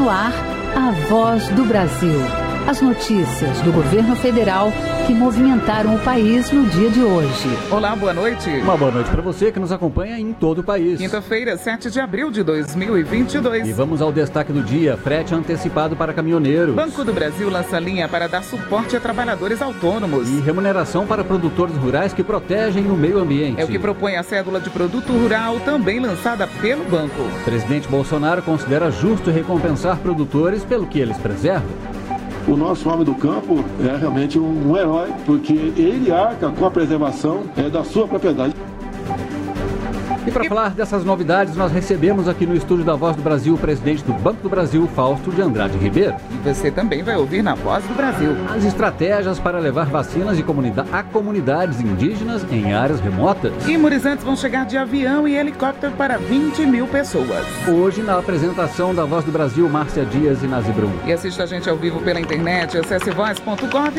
no ar, a Voz do Brasil. As notícias do governo federal que movimentaram o país no dia de hoje. Olá, boa noite. Uma boa noite para você que nos acompanha em todo o país. Quinta-feira, 7 de abril de 2022. E vamos ao destaque do dia: frete antecipado para caminhoneiros. Banco do Brasil lança linha para dar suporte a trabalhadores autônomos. E remuneração para produtores rurais que protegem o meio ambiente. É o que propõe a cédula de produto rural, também lançada pelo banco. O presidente Bolsonaro considera justo recompensar produtores pelo que eles preservam. O nosso homem do campo é realmente um herói, porque ele arca com a preservação da sua propriedade. E para falar dessas novidades, nós recebemos aqui no estúdio da Voz do Brasil o presidente do Banco do Brasil, Fausto de Andrade Ribeiro. E você também vai ouvir na Voz do Brasil as estratégias para levar vacinas a comunidades indígenas em áreas remotas. Imunizantes vão chegar de avião e helicóptero para 20 mil pessoas. Hoje, na apresentação da Voz do Brasil, Márcia Dias e Nazi Brum. E assista a gente ao vivo pela internet, acesse voz.gov.br.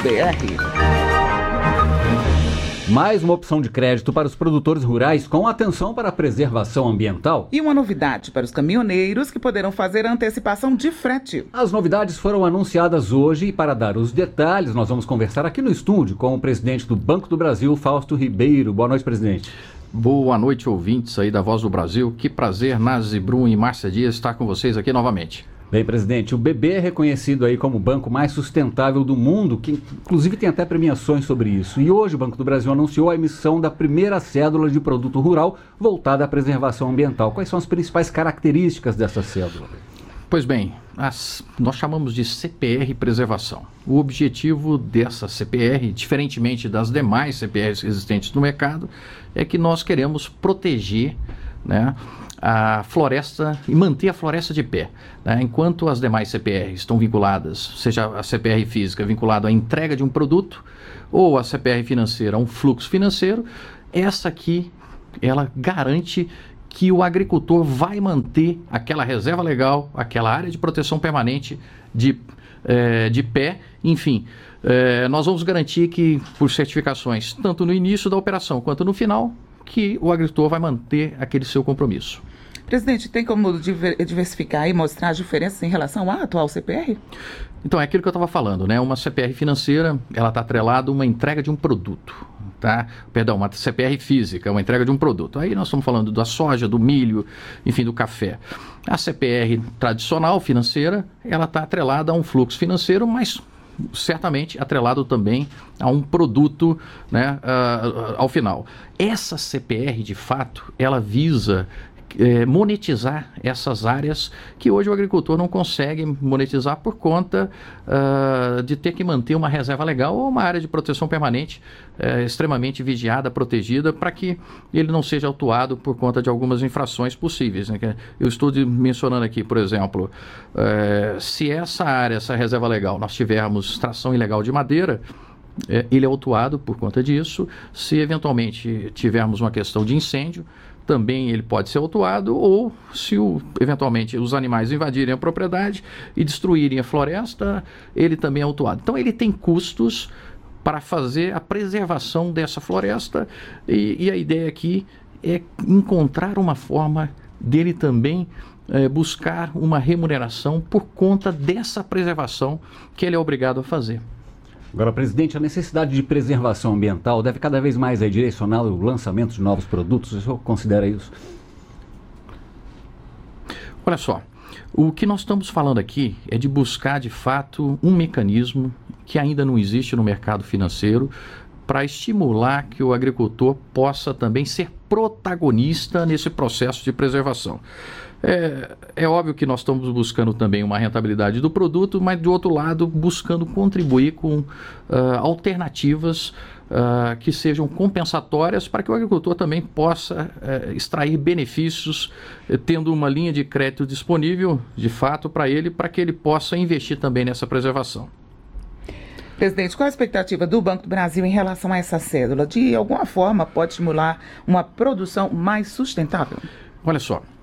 Mais uma opção de crédito para os produtores rurais com atenção para a preservação ambiental. E uma novidade para os caminhoneiros que poderão fazer a antecipação de frete. As novidades foram anunciadas hoje e para dar os detalhes nós vamos conversar aqui no estúdio com o presidente do Banco do Brasil, Fausto Ribeiro. Boa noite, presidente. Boa noite, ouvintes aí da Voz do Brasil. Que prazer, Nazi Brum e Márcia Dias, estar com vocês aqui novamente. Bem, presidente, o BB é reconhecido aí como o banco mais sustentável do mundo, que inclusive tem até premiações sobre isso. E hoje o Banco do Brasil anunciou a emissão da primeira cédula de produto rural voltada à preservação ambiental. Quais são as principais características dessa cédula? Pois bem, nós chamamos de CPR Preservação. O objetivo dessa CPR, diferentemente das demais CPRs existentes no mercado, é que nós queremos proteger, né, a floresta e manter a floresta de pé, né? Enquanto as demais CPRs estão vinculadas, seja a CPR física vinculada à entrega de um produto ou a CPR financeira a um fluxo financeiro, essa aqui ela garante que o agricultor vai manter aquela reserva legal, aquela área de proteção permanente de pé, enfim. Nós vamos garantir que por certificações, tanto no início da operação quanto no final, que o agricultor vai manter aquele seu compromisso. Presidente, tem como diversificar e mostrar as diferenças em relação à atual CPR? Então, é aquilo que eu estava falando, né? Uma CPR financeira, ela está atrelada a uma entrega de um produto, tá? Perdão, uma CPR física, uma entrega de um produto. Aí nós estamos falando da soja, do milho, enfim, do café. A CPR tradicional financeira, ela está atrelada a um fluxo financeiro, mas certamente atrelado também a um produto, né, ao final. Essa CPR, de fato, ela visa monetizar essas áreas que hoje o agricultor não consegue monetizar por conta de ter que manter uma reserva legal ou uma área de proteção permanente extremamente vigiada, protegida, para que ele não seja autuado por conta de algumas infrações possíveis, né? Eu estou mencionando aqui, por exemplo, se essa área, essa reserva legal, nós tivermos extração ilegal de madeira, ele é autuado por conta disso. Se eventualmente tivermos uma questão de incêndio, também ele pode ser autuado, ou se eventualmente os animais invadirem a propriedade e destruírem a floresta, ele também é autuado. Então ele tem custos para fazer a preservação dessa floresta e a ideia aqui é encontrar uma forma dele também buscar uma remuneração por conta dessa preservação que ele é obrigado a fazer. Agora, presidente, a necessidade de preservação ambiental deve cada vez mais direcionar o lançamento de novos produtos. O senhor considera isso? Olha só, o que nós estamos falando aqui é de buscar, de fato, um mecanismo que ainda não existe no mercado financeiro para estimular que o agricultor possa também ser protagonista nesse processo de preservação. É óbvio que nós estamos buscando também uma rentabilidade do produto, mas do outro lado buscando contribuir com alternativas que sejam compensatórias para que o agricultor também possa extrair benefícios, tendo uma linha de crédito disponível de fato para ele, para que ele possa investir também nessa preservação. Presidente, qual a expectativa do Banco do Brasil em relação a essa cédula? De alguma forma pode estimular uma produção mais sustentável? Olha só.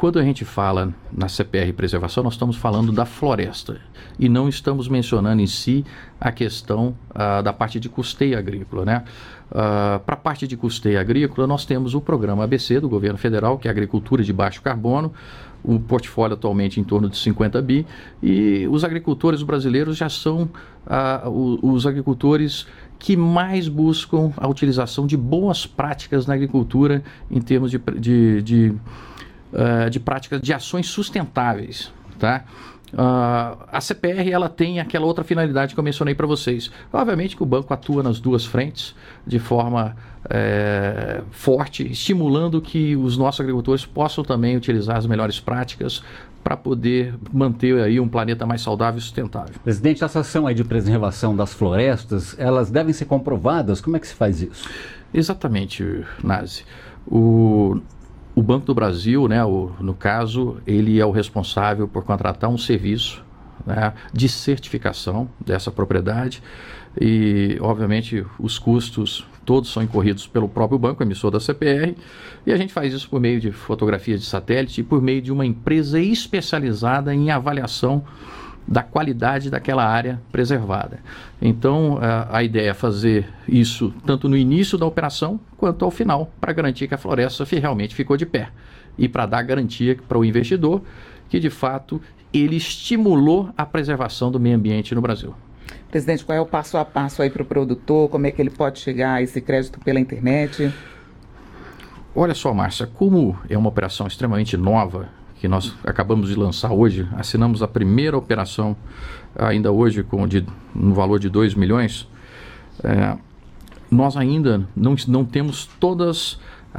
quando a gente fala na CPR Preservação, nós estamos falando da floresta e não estamos mencionando em si a questão da parte de custeio agrícola, né? Para a parte de custeio agrícola, nós temos o programa ABC do governo federal, que é a agricultura de baixo carbono, um portfólio atualmente em torno de 50 bi, e os agricultores brasileiros já são os agricultores que mais buscam a utilização de boas práticas na agricultura em termos de práticas de ações sustentáveis, tá? A CPR ela tem aquela outra finalidade que eu mencionei para vocês. Obviamente que o banco atua nas duas frentes de forma forte, estimulando que os nossos agricultores possam também utilizar as melhores práticas para poder manter aí um planeta mais saudável e sustentável. Presidente, essa ação aí de preservação das florestas, elas devem ser comprovadas? Como é que se faz isso? Exatamente, Nazi. O Banco do Brasil, né, no caso, ele é o responsável por contratar um serviço, né, de certificação dessa propriedade e, obviamente, os custos todos são incorridos pelo próprio banco, emissor da CPR, e a gente faz isso por meio de fotografias de satélite e por meio de uma empresa especializada em avaliação da qualidade daquela área preservada. Então, a ideia é fazer isso tanto no início da operação quanto ao final, para garantir que a floresta realmente ficou de pé e para dar garantia para o investidor que, de fato, ele estimulou a preservação do meio ambiente no Brasil. Presidente, qual é o passo a passo aí para o produtor? Como é que ele pode chegar a esse crédito pela internet? Olha só, Márcia, como é uma operação extremamente nova, que nós acabamos de lançar hoje, assinamos a primeira operação ainda hoje no valor de 2 milhões, nós ainda não temos todas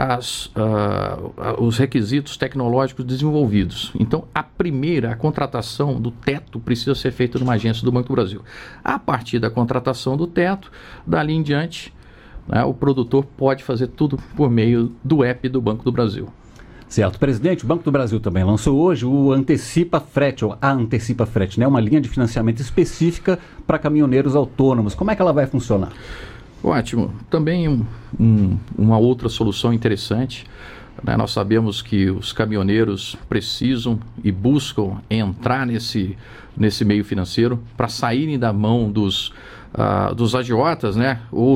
os requisitos tecnológicos desenvolvidos. Então, a contratação do teto precisa ser feita numa agência do Banco do Brasil. A partir da contratação do teto, dali em diante, né, o produtor pode fazer tudo por meio do app do Banco do Brasil. Certo. Presidente, o Banco do Brasil também lançou hoje o Antecipa Frete, ou a Antecipa Frete, né? Uma linha de financiamento específica para caminhoneiros autônomos. Como é que ela vai funcionar? Ótimo. Também uma outra solução interessante, né? Nós sabemos que os caminhoneiros precisam e buscam entrar nesse meio financeiro para saírem da mão dos agiotas, né? Ou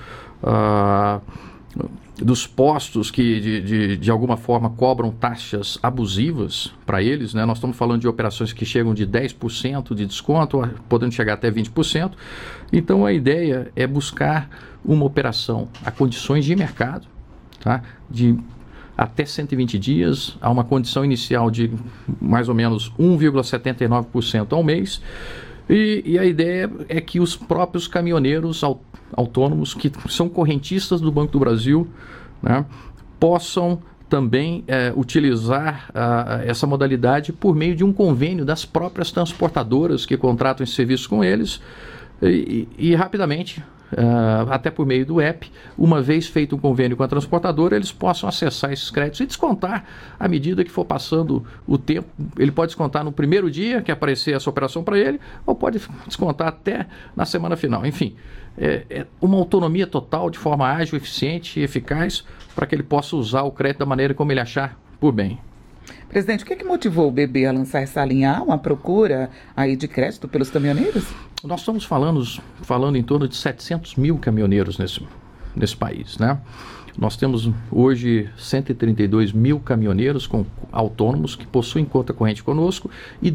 dos postos que de alguma forma cobram taxas abusivas para eles, né? Nós estamos falando de operações que chegam de 10% de desconto, podendo chegar até 20%. Então a ideia é buscar uma operação a condições de mercado, tá? De até 120 dias, a uma condição inicial de mais ou menos 1,79% ao mês. E a ideia é que os próprios caminhoneiros autônomos, que são correntistas do Banco do Brasil, né, possam também utilizar essa modalidade por meio de um convênio das próprias transportadoras que contratam esse serviço com eles e rapidamente, até por meio do app, uma vez feito um convênio com a transportadora, eles possam acessar esses créditos e descontar à medida que for passando o tempo. Ele pode descontar no primeiro dia que aparecer essa operação para ele, ou pode descontar até na semana final. Enfim, é uma autonomia total, de forma ágil, eficiente e eficaz, para que ele possa usar o crédito da maneira como ele achar por bem. Presidente, o que motivou o BB a lançar essa linha? Há uma procura aí de crédito pelos caminhoneiros? Nós estamos falando em torno de 700 mil caminhoneiros nesse país, né? Nós temos hoje 132 mil caminhoneiros autônomos que possuem conta corrente conosco e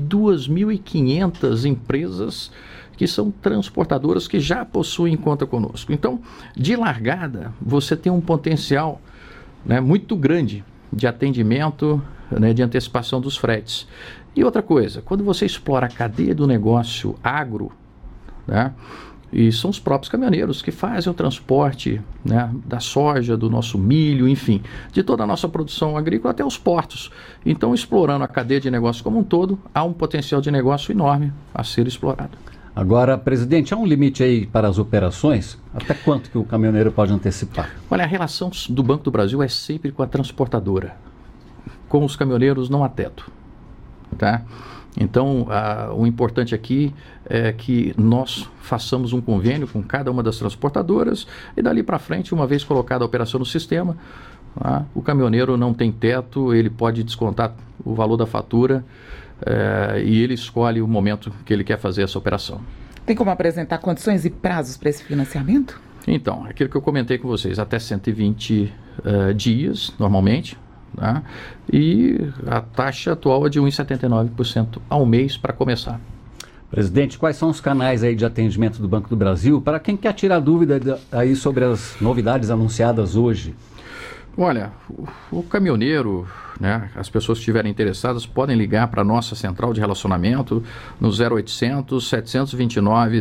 2.500 empresas que são transportadoras que já possuem conta conosco. Então, de largada, você tem um potencial, né, muito grande de atendimento, né, de antecipação dos fretes. E outra coisa, quando você explora a cadeia do negócio agro, né, e são os próprios caminhoneiros que fazem o transporte, né, da soja, do nosso milho, enfim, de toda a nossa produção agrícola até os portos. Então, explorando a cadeia de negócio como um todo, há um potencial de negócio enorme a ser explorado. Agora, presidente, há um limite aí para as operações? Até quanto que o caminhoneiro pode antecipar? Olha, a relação do Banco do Brasil é sempre com a transportadora. Com os caminhoneiros não há teto, tá? Então, o importante aqui é que nós façamos um convênio com cada uma das transportadoras e dali para frente, uma vez colocada a operação no sistema, Tá? O caminhoneiro não tem teto, ele pode descontar o valor da fatura e ele escolhe o momento que ele quer fazer essa operação. Tem como apresentar condições e prazos para esse financiamento? Então, aquilo que eu comentei com vocês, até 120 dias, normalmente, tá? E a taxa atual é de 1,79% ao mês para começar. Presidente, quais são os canais aí de atendimento do Banco do Brasil para quem quer tirar dúvida aí sobre as novidades anunciadas hoje? Olha, o caminhoneiro, né, as pessoas que estiverem interessadas podem ligar para a nossa central de relacionamento no 0800 729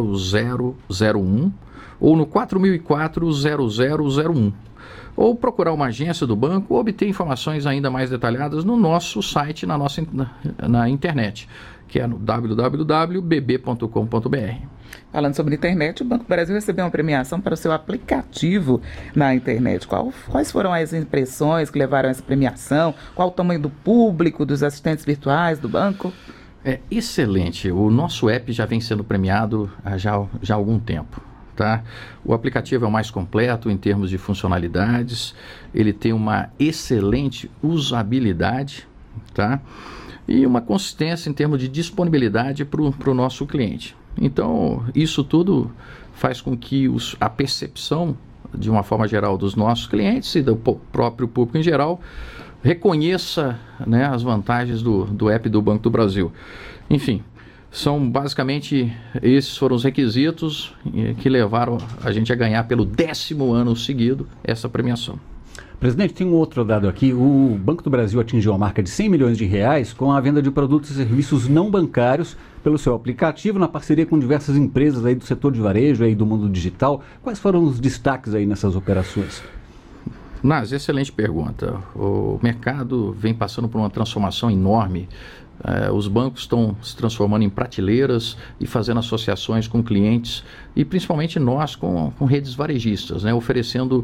0001 ou no 4004 0001. Ou procurar uma agência do banco ou obter informações ainda mais detalhadas no nosso site, na internet, que é no www.bb.com.br. Falando sobre internet, o Banco do Brasil recebeu uma premiação para o seu aplicativo na internet. Quais foram as impressões que levaram a essa premiação? Qual o tamanho do público, dos assistentes virtuais do banco? É excelente. O nosso app já vem sendo premiado já há algum tempo. Tá? O aplicativo é o mais completo em termos de funcionalidades, ele tem uma excelente usabilidade, tá? E uma consistência em termos de disponibilidade para o nosso cliente. Então, isso tudo faz com que a percepção, de uma forma geral, dos nossos clientes e do próprio público em geral, reconheça, né, as vantagens do app do Banco do Brasil. Enfim, são basicamente, esses foram os requisitos que levaram a gente a ganhar pelo 10º ano seguido essa premiação. Presidente, tem um outro dado aqui. O Banco do Brasil atingiu a marca de R$100 milhões com a venda de produtos e serviços não bancários pelo seu aplicativo, na parceria com diversas empresas aí do setor de varejo, aí do mundo digital. Quais foram os destaques aí nessas operações? Nas, excelente pergunta. O mercado vem passando por uma transformação enorme. Os bancos estão se transformando em prateleiras e fazendo associações com clientes e principalmente nós com redes varejistas, né, oferecendo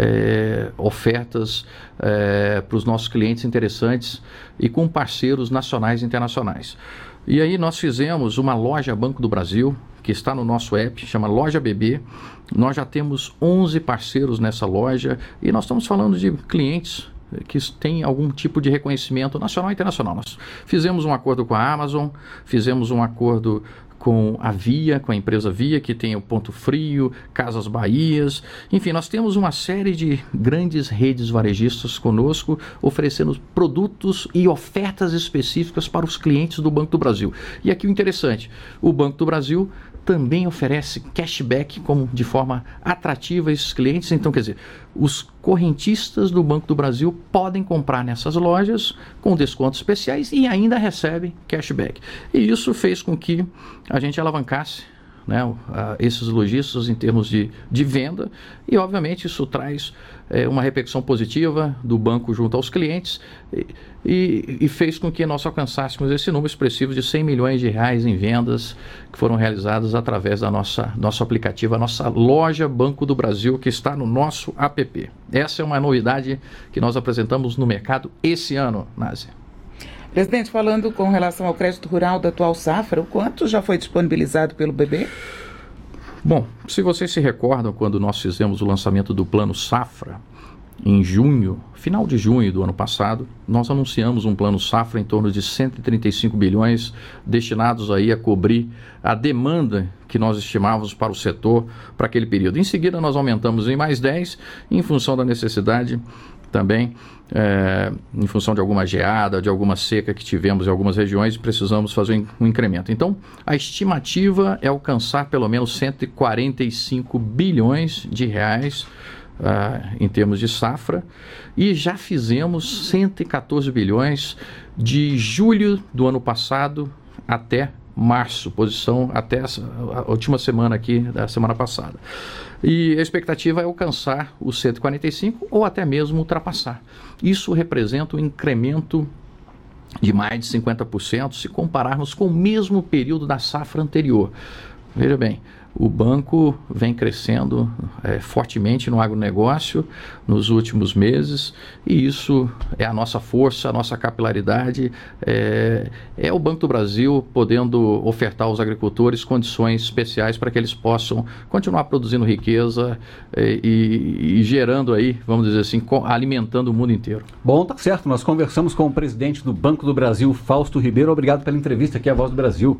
ofertas para os nossos clientes interessantes e com parceiros nacionais e internacionais. E aí nós fizemos uma loja Banco do Brasil, que está no nosso app, chama Loja BB. Nós já temos 11 parceiros nessa loja e nós estamos falando de clientes que tem algum tipo de reconhecimento nacional e internacional. Nós fizemos um acordo com a Amazon, fizemos um acordo com a Via, com a empresa Via, que tem o Ponto Frio, Casas Bahias. Enfim, nós temos uma série de grandes redes varejistas conosco, oferecendo produtos e ofertas específicas para os clientes do Banco do Brasil. E aqui o interessante, o Banco do Brasil também oferece cashback de forma atrativa a esses clientes. Então, quer dizer, os correntistas do Banco do Brasil podem comprar nessas lojas com descontos especiais e ainda recebem cashback. E isso fez com que a gente alavancasse, né, esses lojistas em termos de venda e, obviamente, isso traz uma repercussão positiva do banco junto aos clientes e fez com que nós alcançássemos esse número expressivo de R$100 milhões em vendas que foram realizadas através da nosso aplicativo, a nossa loja Banco do Brasil, que está no nosso app. Essa é uma novidade que nós apresentamos no mercado esse ano, Násia. Presidente, falando com relação ao crédito rural da atual safra, o quanto já foi disponibilizado pelo BB? Bom, se vocês se recordam, quando nós fizemos o lançamento do Plano Safra, em junho, final de junho do ano passado, nós anunciamos um Plano Safra em torno de 135 bilhões destinados aí a cobrir a demanda que nós estimávamos para o setor para aquele período. Em seguida, nós aumentamos em mais 10, em função da necessidade também, em função de alguma geada, de alguma seca que tivemos em algumas regiões, precisamos fazer um incremento. Então, a estimativa é alcançar pelo menos 145 bilhões de reais em termos de safra, e já fizemos 114 bilhões de julho do ano passado até março, posição até a última semana aqui, da semana passada. E a expectativa é alcançar os 145 ou até mesmo ultrapassar. Isso representa um incremento de mais de 50% se compararmos com o mesmo período da safra anterior. Veja bem, o banco vem crescendo fortemente no agronegócio nos últimos meses, e isso é a nossa força, a nossa capilaridade, é o Banco do Brasil podendo ofertar aos agricultores condições especiais para que eles possam continuar produzindo riqueza e gerando aí, vamos dizer assim, alimentando o mundo inteiro. Bom, tá certo, nós conversamos com o presidente do Banco do Brasil, Fausto Ribeiro. Obrigado pela entrevista aqui, a Voz do Brasil.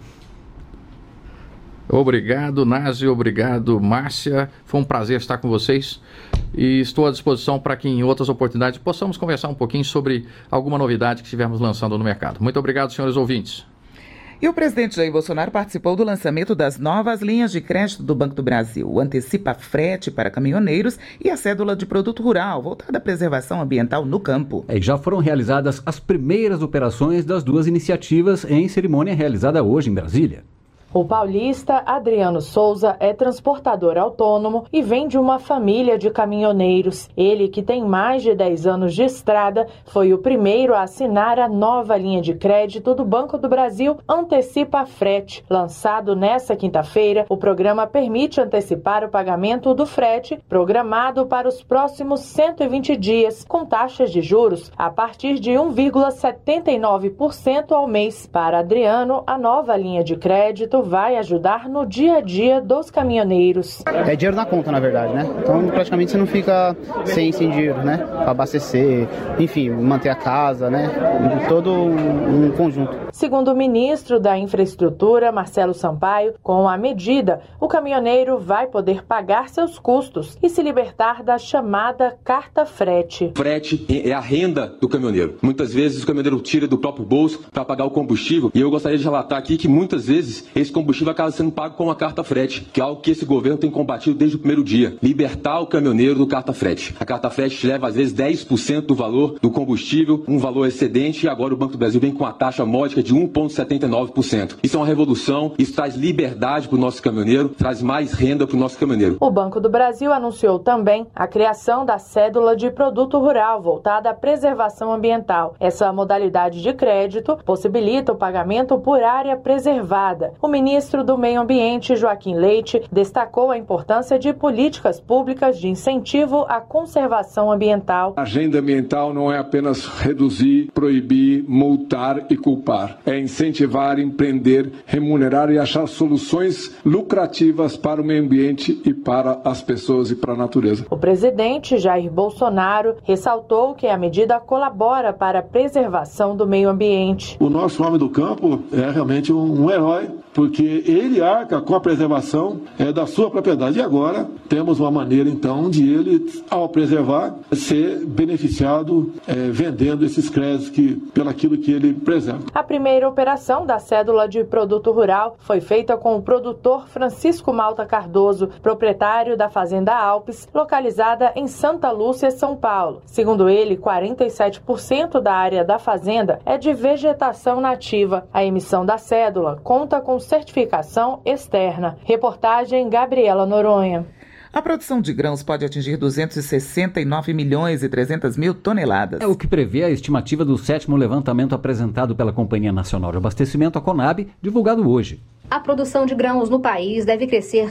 Obrigado, Nazi, obrigado, Márcia. Foi um prazer estar com vocês e estou à disposição para que em outras oportunidades possamos conversar um pouquinho sobre alguma novidade que estivermos lançando no mercado. Muito obrigado, senhores ouvintes. E o presidente Jair Bolsonaro participou do lançamento das novas linhas de crédito do Banco do Brasil, o Antecipa Frete para caminhoneiros e a cédula de produto rural, voltada à preservação ambiental no campo. E já foram realizadas as primeiras operações das duas iniciativas em cerimônia realizada hoje em Brasília. O paulista Adriano Souza é transportador autônomo e vem de uma família de caminhoneiros. Ele, que tem mais de 10 anos de estrada, foi o primeiro a assinar a nova linha de crédito do Banco do Brasil, Antecipa Frete. Lançado nesta quinta-feira, o programa permite antecipar o pagamento do frete programado para os próximos 120 dias, com taxas de juros a partir de 1,79% ao mês. Para Adriano, a nova linha de crédito vai ajudar no dia a dia dos caminhoneiros. É dinheiro na conta, na verdade, né? Então, praticamente você não fica sem dinheiro, né? Para abastecer, enfim, manter a casa, né? Todo um conjunto. Segundo o ministro da Infraestrutura, Marcelo Sampaio, com a medida, o caminhoneiro vai poder pagar seus custos e se libertar da chamada carta frete. Frete é a renda do caminhoneiro. Muitas vezes o caminhoneiro tira do próprio bolso para pagar o combustível, e eu gostaria de relatar aqui que muitas vezes esse combustível acaba sendo pago com a carta frete, que é algo que esse governo tem combatido desde o primeiro dia. Libertar o caminhoneiro do carta frete. A carta frete leva às vezes 10% do valor do combustível, um valor excedente, e agora o Banco do Brasil vem com a taxa módica de 1,79%. Isso é uma revolução, isso traz liberdade para o nosso caminhoneiro, traz mais renda para o nosso caminhoneiro. O Banco do Brasil anunciou também a criação da cédula de produto rural voltada à preservação ambiental. Essa modalidade de crédito possibilita o pagamento por área preservada. O ministro do Meio Ambiente, Joaquim Leite, destacou a importância de políticas públicas de incentivo à conservação ambiental. A agenda ambiental não é apenas reduzir, proibir, multar e culpar. É incentivar, empreender, remunerar e achar soluções lucrativas para o meio ambiente e para as pessoas e para a natureza. O presidente Jair Bolsonaro ressaltou que a medida colabora para a preservação do meio ambiente. O nosso homem do campo é realmente um herói, porque ele arca com a preservação da sua propriedade. E agora temos uma maneira, então, de ele, ao preservar, ser beneficiado vendendo esses créditos pelaquilo que ele preserva. A primeira operação da cédula de produto rural foi feita com o produtor Francisco Malta Cardoso, proprietário da Fazenda Alpes, localizada em Santa Lúcia, São Paulo. Segundo ele, 47% da área da fazenda é de vegetação nativa. A emissão da cédula conta com certificação externa. Reportagem Gabriela Noronha. A produção de grãos pode atingir 269 milhões e 300 mil toneladas. É o que prevê a estimativa do 7º levantamento apresentado pela Companhia Nacional de Abastecimento, a Conab, divulgado hoje. A produção de grãos no país deve crescer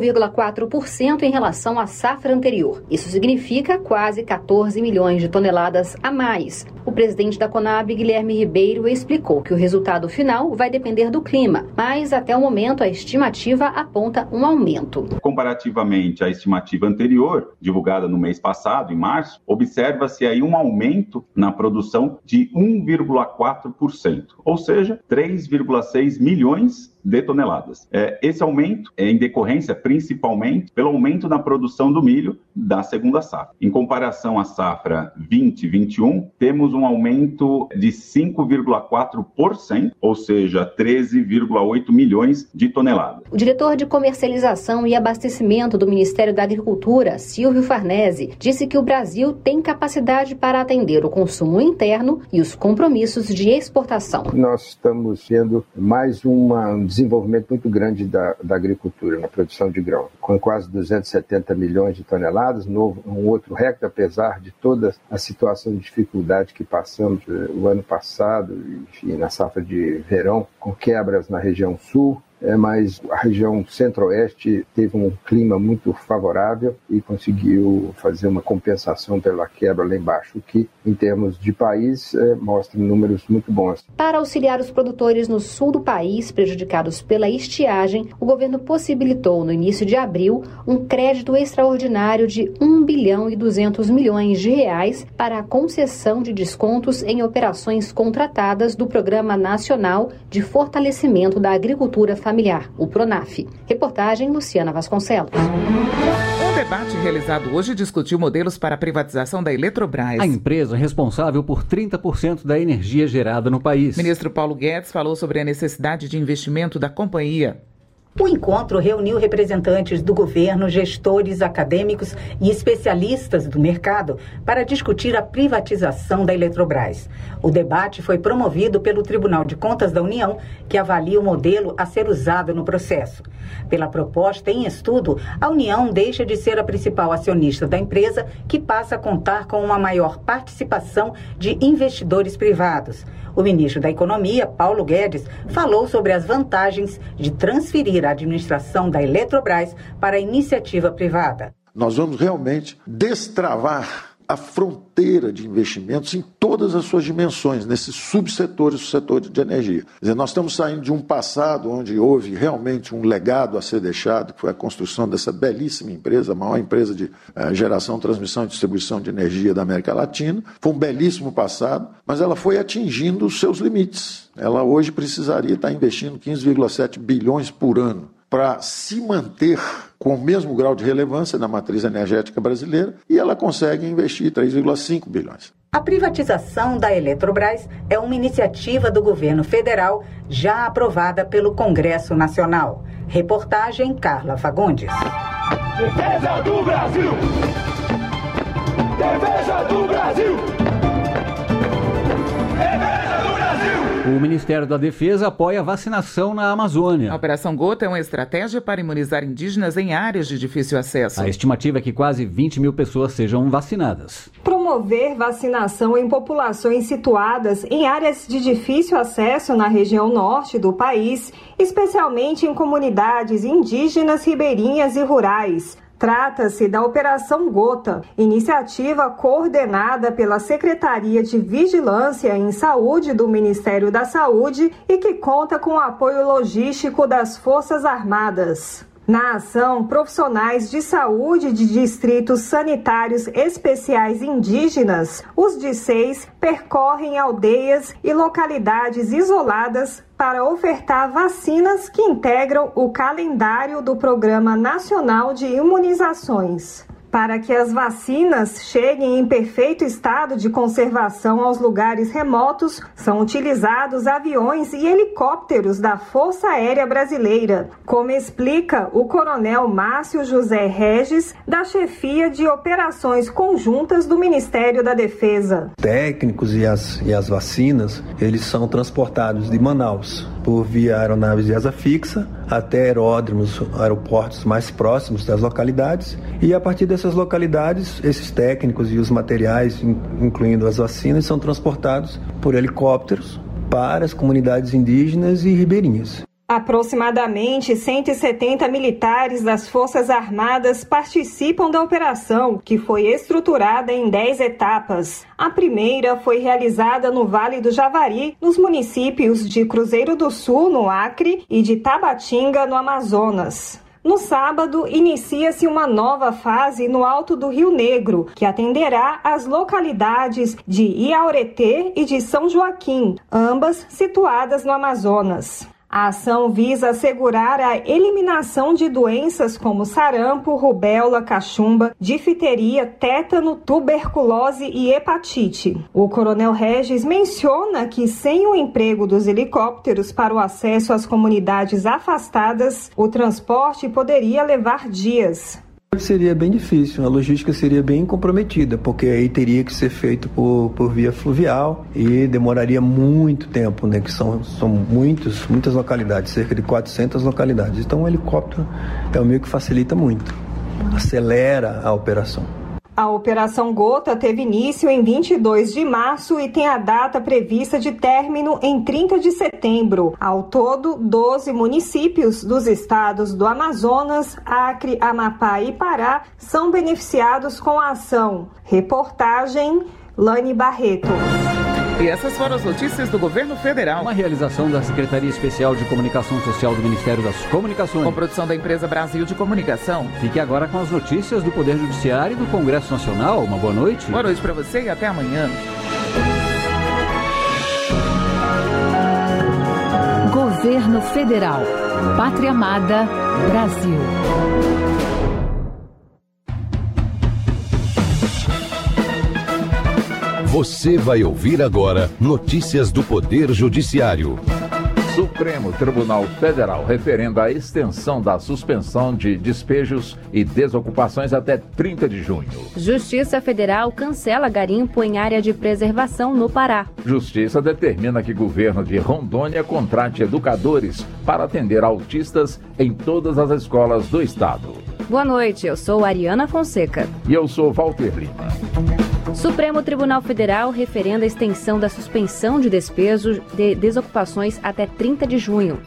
5,4% em relação à safra anterior. Isso significa quase 14 milhões de toneladas a mais. O presidente da Conab, Guilherme Ribeiro, explicou que o resultado final vai depender do clima, mas até o momento a estimativa aponta um aumento. Comparativamente à estimativa anterior, divulgada no mês passado, em março, observa-se aí um aumento na produção de 1,4%, ou seja, 3,6 milhões de toneladas. Esse aumento é em decorrência principalmente pelo aumento na produção do milho da segunda safra. Em comparação à safra 2021, temos um aumento de 5,4%, ou seja, 13,8 milhões de toneladas. O diretor de comercialização e abastecimento do Ministério da Agricultura, Silvio Farnese, disse que o Brasil tem capacidade para atender o consumo interno e os compromissos de exportação. Nós estamos vendo mais um desenvolvimento muito grande da agricultura na produção de grão, com quase 270 milhões de toneladas, um outro recorde, apesar de toda a situação de dificuldade que passamos o ano passado, enfim, na safra de verão, com quebras na região sul, mas a região centro-oeste teve um clima muito favorável e conseguiu fazer uma compensação pela quebra lá embaixo, o que, em termos de país, mostra números muito bons. Para auxiliar os produtores no sul do país prejudicados pela estiagem, o governo possibilitou, no início de abril, um crédito extraordinário de R$1,2 bilhão para a concessão de descontos em operações contratadas do Programa Nacional de Fortalecimento da Agricultura Familiar, o PRONAF. Reportagem Luciana Vasconcelos. Um debate realizado hoje discutiu modelos para a privatização da Eletrobras. A empresa responsável por 30% da energia gerada no país. O ministro Paulo Guedes falou sobre a necessidade de investimento da companhia. O encontro reuniu representantes do governo, gestores, acadêmicos e especialistas do mercado para discutir a privatização da Eletrobras. O debate foi promovido pelo Tribunal de Contas da União, que avalia o modelo a ser usado no processo. Pela proposta em estudo, a União deixa de ser a principal acionista da empresa, que passa a contar com uma maior participação de investidores privados. O ministro da Economia, Paulo Guedes, falou sobre as vantagens de transferir a administração da Eletrobras para a iniciativa privada. Nós vamos realmente destravar a fronteira de investimentos em todas as suas dimensões, nesses subsetores do setor de energia. Quer dizer, nós estamos saindo de um passado onde houve realmente um legado a ser deixado, que foi a construção dessa belíssima empresa, a maior empresa de geração, transmissão e distribuição de energia da América Latina. Foi um belíssimo passado, mas ela foi atingindo os seus limites. Ela hoje precisaria estar investindo 15,7 bilhões por ano para se manter com o mesmo grau de relevância na matriz energética brasileira, e ela consegue investir 3,5 bilhões. A privatização da Eletrobras é uma iniciativa do governo federal já aprovada pelo Congresso Nacional. Reportagem Carla Fagundes. Defesa do Brasil! Defesa do Brasil! O Ministério da Defesa apoia a vacinação na Amazônia. A Operação Gota é uma estratégia para imunizar indígenas em áreas de difícil acesso. A estimativa é que quase 20 mil pessoas sejam vacinadas. Promover vacinação em populações situadas em áreas de difícil acesso na região norte do país, especialmente em comunidades indígenas, ribeirinhas e rurais. Trata-se da Operação Gota, iniciativa coordenada pela Secretaria de Vigilância em Saúde do Ministério da Saúde e que conta com o apoio logístico das Forças Armadas. Na ação, profissionais de saúde de distritos sanitários especiais indígenas, os DICEIs, percorrem aldeias e localidades isoladas para ofertar vacinas que integram o calendário do Programa Nacional de Imunizações. Para que as vacinas cheguem em perfeito estado de conservação aos lugares remotos, são utilizados aviões e helicópteros da Força Aérea Brasileira, como explica o coronel Márcio José Regis, da chefia de operações conjuntas do Ministério da Defesa. Técnicos e as vacinas, eles são transportados de Manaus por via aeronaves de asa fixa até aeroportos mais próximos das localidades, e a partir dessas localidades, esses técnicos e os materiais, incluindo as vacinas, são transportados por helicópteros para as comunidades indígenas e ribeirinhas. Aproximadamente 170 militares das Forças Armadas participam da operação, que foi estruturada em 10 etapas. A primeira foi realizada no Vale do Javari, nos municípios de Cruzeiro do Sul, no Acre, e de Tabatinga, no Amazonas. No sábado, inicia-se uma nova fase no Alto do Rio Negro, que atenderá às localidades de Iauretê e de São Joaquim, ambas situadas no Amazonas. A ação visa assegurar a eliminação de doenças como sarampo, rubéola, cachumba, difteria, tétano, tuberculose e hepatite. O coronel Regis menciona que sem o emprego dos helicópteros para o acesso às comunidades afastadas, o transporte poderia levar dias. Seria bem difícil, a logística seria bem comprometida, porque aí teria que ser feito por via fluvial e demoraria muito tempo, né? Que são muitas localidades, cerca de 400 localidades. Então o helicóptero é o meio que facilita muito, acelera a operação. A Operação Gota teve início em 22 de março e tem a data prevista de término em 30 de setembro. Ao todo, 12 municípios dos estados do Amazonas, Acre, Amapá e Pará são beneficiados com a ação. Reportagem, Lani Barreto. E essas foram as notícias do Governo Federal. Uma realização da Secretaria Especial de Comunicação Social do Ministério das Comunicações. Com produção da empresa Brasil de Comunicação. Fique agora com as notícias do Poder Judiciário e do Congresso Nacional. Uma boa noite. Boa noite para você e até amanhã. Governo Federal. Pátria Amada, Brasil. Você vai ouvir agora notícias do Poder Judiciário. Supremo Tribunal Federal referenda a extensão da suspensão de despejos e desocupações até 30 de junho. Justiça Federal cancela garimpo em área de preservação no Pará. Justiça determina que governo de Rondônia contrate educadores para atender autistas em todas as escolas do estado. Boa noite, eu sou Ariana Fonseca. E eu sou Walter Lima. Supremo Tribunal Federal referenda a extensão da suspensão de despejos de desocupações até 30 de junho.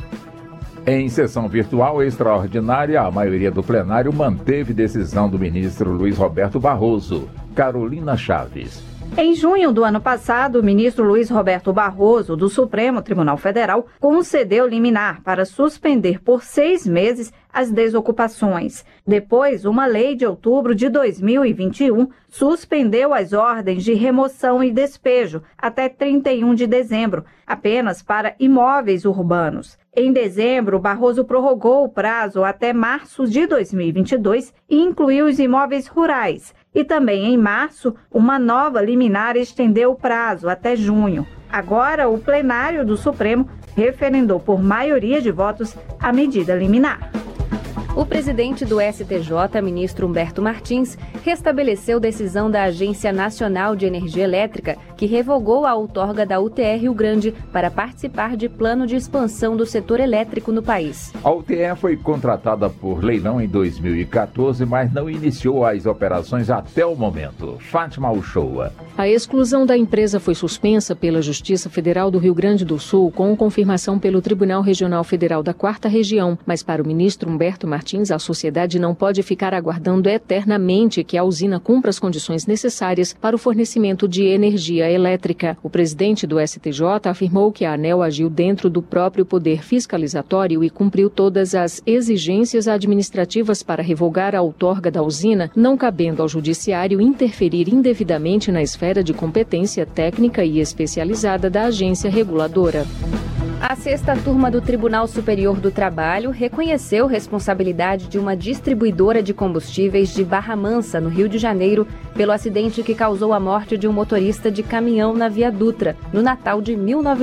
Em sessão virtual extraordinária, a maioria do plenário manteve decisão do ministro Luiz Roberto Barroso. Carolina Chaves. Em junho do ano passado, o ministro Luiz Roberto Barroso, do Supremo Tribunal Federal, concedeu liminar para suspender por 6 meses as desocupações. Depois, uma lei de outubro de 2021 suspendeu as ordens de remoção e despejo até 31 de dezembro, apenas para imóveis urbanos. Em dezembro, Barroso prorrogou o prazo até março de 2022 e incluiu os imóveis rurais. E também em março, uma nova liminar estendeu o prazo até junho. Agora, o plenário do Supremo referendou por maioria de votos a medida liminar. O presidente do STJ, ministro Humberto Martins, restabeleceu decisão da Agência Nacional de Energia Elétrica, que revogou a outorga da UTE Rio Grande para participar de plano de expansão do setor elétrico no país. A UTE foi contratada por leilão em 2014, mas não iniciou as operações até o momento. Fátima Uchoa. A exclusão da empresa foi suspensa pela Justiça Federal do Rio Grande do Sul com confirmação pelo Tribunal Regional Federal da 4ª Região, mas para o ministro Humberto Martins, a sociedade não pode ficar aguardando eternamente que a usina cumpra as condições necessárias para o fornecimento de energia elétrica. O presidente do STJ afirmou que a ANEEL agiu dentro do próprio poder fiscalizatório e cumpriu todas as exigências administrativas para revogar a outorga da usina, não cabendo ao judiciário interferir indevidamente na esfera de competência técnica e especializada da agência reguladora. A 6ª turma do Tribunal Superior do Trabalho reconheceu responsabilidade de uma distribuidora de combustíveis de Barra Mansa, no Rio de Janeiro, pelo acidente que causou a morte de um motorista de caminhão na Via Dutra, no Natal de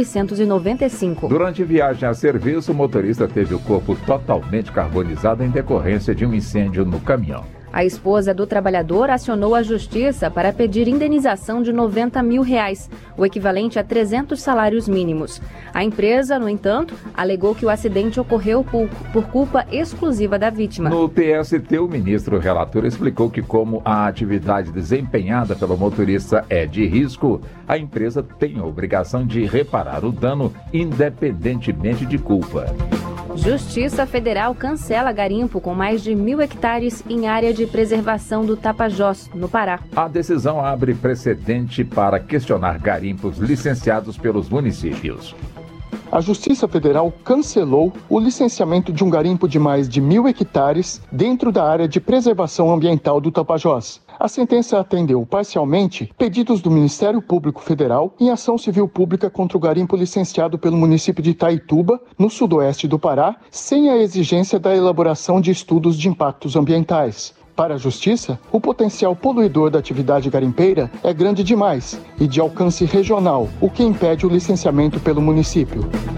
1995. Durante viagem a serviço, o motorista teve o corpo totalmente carbonizado em decorrência de um incêndio no caminhão. A esposa do trabalhador acionou a justiça para pedir indenização de R$90 mil, o equivalente a 300 salários mínimos. A empresa, no entanto, alegou que o acidente ocorreu por culpa exclusiva da vítima. No TST, o ministro relator explicou que, como a atividade desempenhada pelo motorista é de risco, a empresa tem a obrigação de reparar o dano independentemente de culpa. Justiça Federal cancela garimpo com mais de 1.000 hectares em área de preservação do Tapajós, no Pará. A decisão abre precedente para questionar garimpos licenciados pelos municípios. A Justiça Federal cancelou o licenciamento de um garimpo de mais de 1.000 hectares dentro da área de preservação ambiental do Tapajós. A sentença atendeu parcialmente pedidos do Ministério Público Federal em ação civil pública contra o garimpo licenciado pelo município de Itaituba, no sudoeste do Pará, sem a exigência da elaboração de estudos de impactos ambientais. Para a Justiça, o potencial poluidor da atividade garimpeira é grande demais e de alcance regional, o que impede o licenciamento pelo município.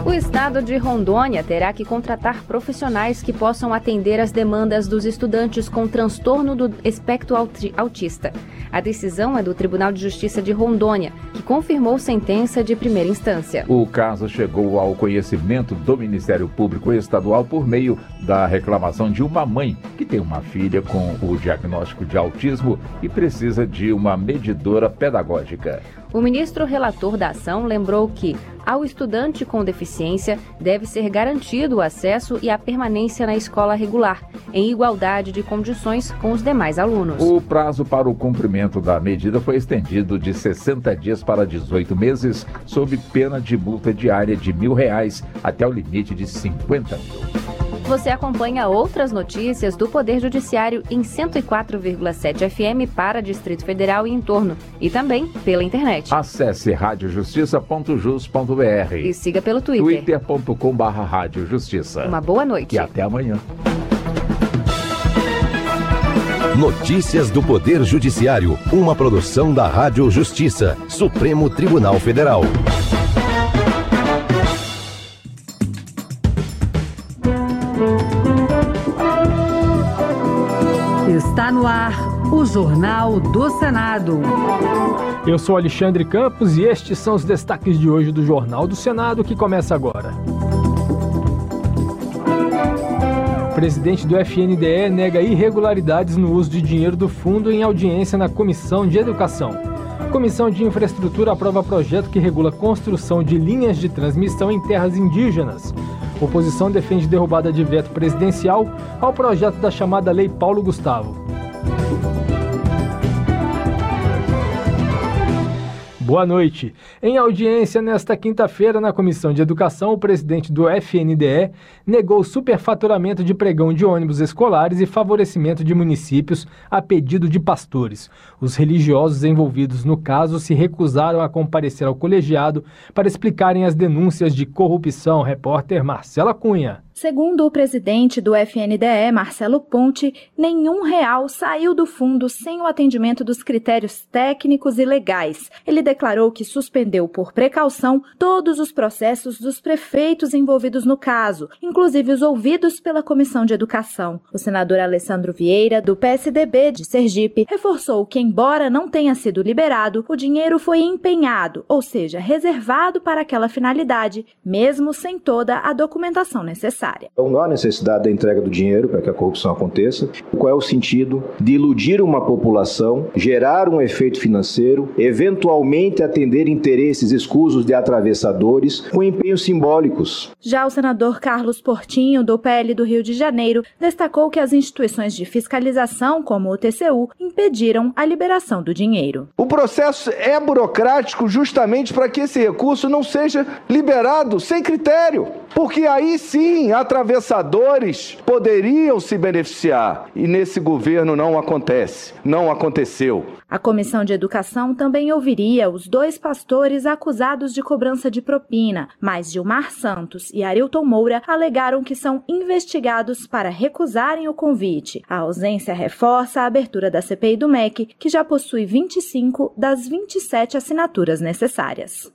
O estado de Rondônia terá que contratar profissionais que possam atender às demandas dos estudantes com transtorno do espectro autista. A decisão é do Tribunal de Justiça de Rondônia, que confirmou sentença de primeira instância. O caso chegou ao conhecimento do Ministério Público Estadual por meio da reclamação de uma mãe que tem uma filha com o diagnóstico de autismo e precisa de uma medidora pedagógica. O ministro relator da ação lembrou que, ao estudante com deficiência, deve ser garantido o acesso e a permanência na escola regular, em igualdade de condições com os demais alunos. O prazo para o cumprimento da medida foi estendido de 60 dias para 18 meses, sob pena de multa diária de R$1.000 até o limite de 50 mil. Você acompanha outras notícias do Poder Judiciário em 104,7 FM para Distrito Federal e entorno, e também pela internet. Acesse radiojustiça.jus.br e siga pelo Twitter. twitter.com/radiojustiça. Uma boa noite. E até amanhã. Notícias do Poder Judiciário, uma produção da Rádio Justiça, Supremo Tribunal Federal. Está no ar o Jornal do Senado. Eu sou Alexandre Campos e estes são os destaques de hoje do Jornal do Senado, que começa agora. O presidente do FNDE nega irregularidades no uso de dinheiro do fundo em audiência na Comissão de Educação. Comissão de Infraestrutura aprova projeto que regula a construção de linhas de transmissão em terras indígenas. Oposição defende derrubada de veto presidencial ao projeto da chamada Lei Paulo Gustavo. Boa noite. Em audiência nesta quinta-feira na Comissão de Educação, o presidente do FNDE negou superfaturamento de pregão de ônibus escolares e favorecimento de municípios a pedido de pastores. Os religiosos envolvidos no caso se recusaram a comparecer ao colegiado para explicarem as denúncias de corrupção. Repórter Marcela Cunha. Segundo o presidente do FNDE, Marcelo Ponte, nenhum real saiu do fundo sem o atendimento dos critérios técnicos e legais. Ele declarou que suspendeu por precaução todos os processos dos prefeitos envolvidos no caso, inclusive os ouvidos pela Comissão de Educação. O senador Alessandro Vieira, do PSDB de Sergipe, reforçou que, embora não tenha sido liberado, o dinheiro foi empenhado, ou seja, reservado para aquela finalidade, mesmo sem toda a documentação necessária. Então não há necessidade da entrega do dinheiro para que a corrupção aconteça. Qual é o sentido de iludir uma população, gerar um efeito financeiro, eventualmente atender interesses escusos de atravessadores com empenhos simbólicos? Já o senador Carlos Portinho, do PL do Rio de Janeiro, destacou que as instituições de fiscalização, como o TCU, impediram a liberação do dinheiro. O processo é burocrático justamente para que esse recurso não seja liberado sem critério, porque aí sim atravessadores poderiam se beneficiar e nesse governo não acontece, não aconteceu. A Comissão de Educação também ouviria os dois pastores acusados de cobrança de propina, mas Gilmar Santos e Arilton Moura alegaram que são investigados para recusarem o convite. A ausência reforça a abertura da CPI do MEC, que já possui 25 das 27 assinaturas necessárias.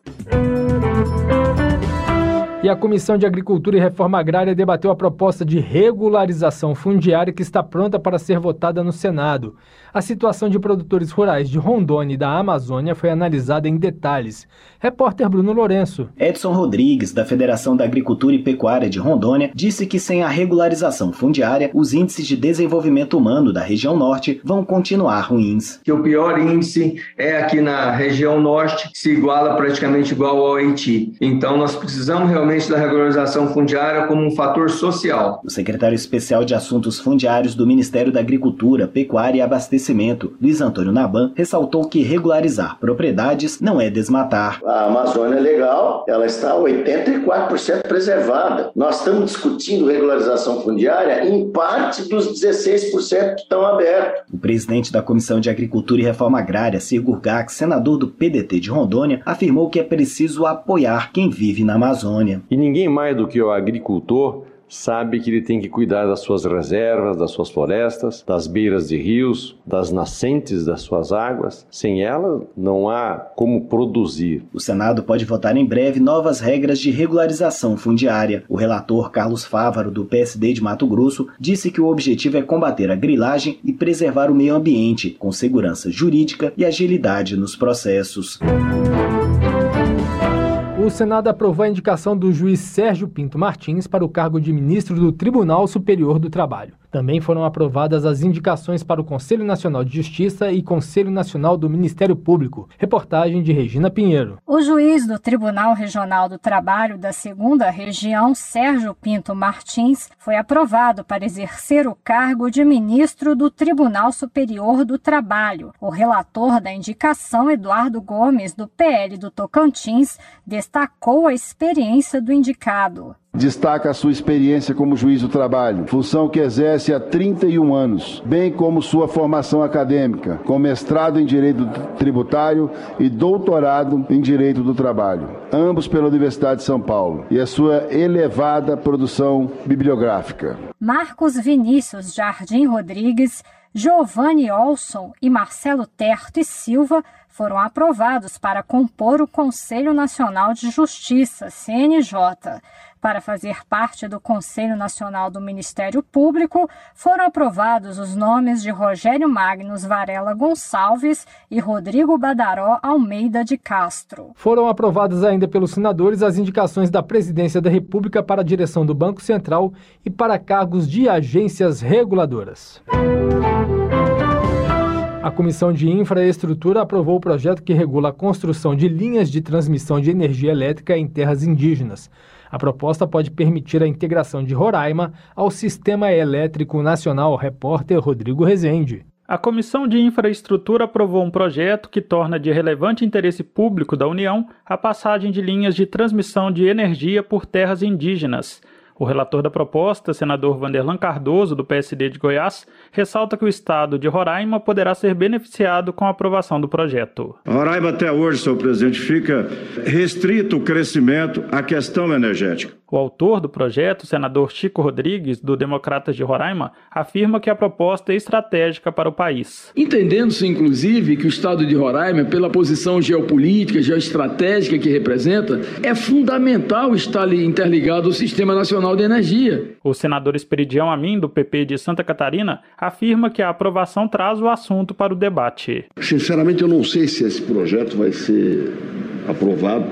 E a Comissão de Agricultura e Reforma Agrária debateu a proposta de regularização fundiária que está pronta para ser votada no Senado. A situação de produtores rurais de Rondônia e da Amazônia foi analisada em detalhes. Repórter Bruno Lourenço. Edson Rodrigues, da Federação da Agricultura e Pecuária de Rondônia, disse que sem a regularização fundiária, os índices de desenvolvimento humano da região norte vão continuar ruins. Que o pior índice é aqui na região norte, que se iguala praticamente igual ao Haiti. Então nós precisamos realmente da regularização fundiária como um fator social. O secretário especial de Assuntos Fundiários do Ministério da Agricultura, Pecuária e Abastecimento, Luiz Antônio Naban, ressaltou que regularizar propriedades não é desmatar. A Amazônia é legal, ela está 84% preservada. Nós estamos discutindo regularização fundiária em parte dos 16% que estão abertos. O presidente da Comissão de Agricultura e Reforma Agrária, Sigur Gax, senador do PDT de Rondônia, afirmou que é preciso apoiar quem vive na Amazônia. E ninguém mais do que o agricultor sabe que ele tem que cuidar das suas reservas, das suas florestas, das beiras de rios, das nascentes das suas águas. Sem ela, não há como produzir. O Senado pode votar em breve novas regras de regularização fundiária. O relator Carlos Fávaro, do PSD de Mato Grosso, disse que o objetivo é combater a grilagem e preservar o meio ambiente, com segurança jurídica e agilidade nos processos. O Senado aprovou a indicação do juiz Sérgio Pinto Martins para o cargo de ministro do Tribunal Superior do Trabalho. Também foram aprovadas as indicações para o Conselho Nacional de Justiça e Conselho Nacional do Ministério Público. Reportagem de Regina Pinheiro. O juiz do Tribunal Regional do Trabalho da 2ª Região, Sérgio Pinto Martins, foi aprovado para exercer o cargo de ministro do Tribunal Superior do Trabalho. O relator da indicação, Eduardo Gomes, do PL do Tocantins, destacou a experiência do indicado. Destaca a sua experiência como juiz do trabalho, função que exerce há 31 anos, bem como sua formação acadêmica, com mestrado em Direito Tributário e doutorado em Direito do Trabalho, ambos pela Universidade de São Paulo, e a sua elevada produção bibliográfica. Marcos Vinícius Jardim Rodrigues, Giovanni Olson e Marcelo Terto e Silva foram aprovados para compor o Conselho Nacional de Justiça, CNJ. Para fazer parte do Conselho Nacional do Ministério Público, foram aprovados os nomes de Rogério Magnus Varela Gonçalves e Rodrigo Badaró Almeida de Castro. Foram aprovadas ainda pelos senadores as indicações da Presidência da República para a direção do Banco Central e para cargos de agências reguladoras. A Comissão de Infraestrutura aprovou o projeto que regula a construção de linhas de transmissão de energia elétrica em terras indígenas. A proposta pode permitir a integração de Roraima ao Sistema Elétrico Nacional. Repórter Rodrigo Rezende. A Comissão de Infraestrutura aprovou um projeto que torna de relevante interesse público da União a passagem de linhas de transmissão de energia por terras indígenas. O relator da proposta, senador Vanderlan Cardoso, do PSD de Goiás, ressalta que o estado de Roraima poderá ser beneficiado com a aprovação do projeto. Roraima até hoje, senhor presidente, fica restrito o crescimento à questão energética. O autor do projeto, o senador Chico Rodrigues, do Democratas de Roraima, afirma que a proposta é estratégica para o país. Entendendo-se, inclusive, que o estado de Roraima, pela posição geopolítica, geoestratégica que representa, é fundamental estar interligado ao Sistema Nacional de Energia. O senador Esperidião Amin, do PP de Santa Catarina, afirma que a aprovação traz o assunto para o debate. Sinceramente, eu não sei se esse projeto vai ser aprovado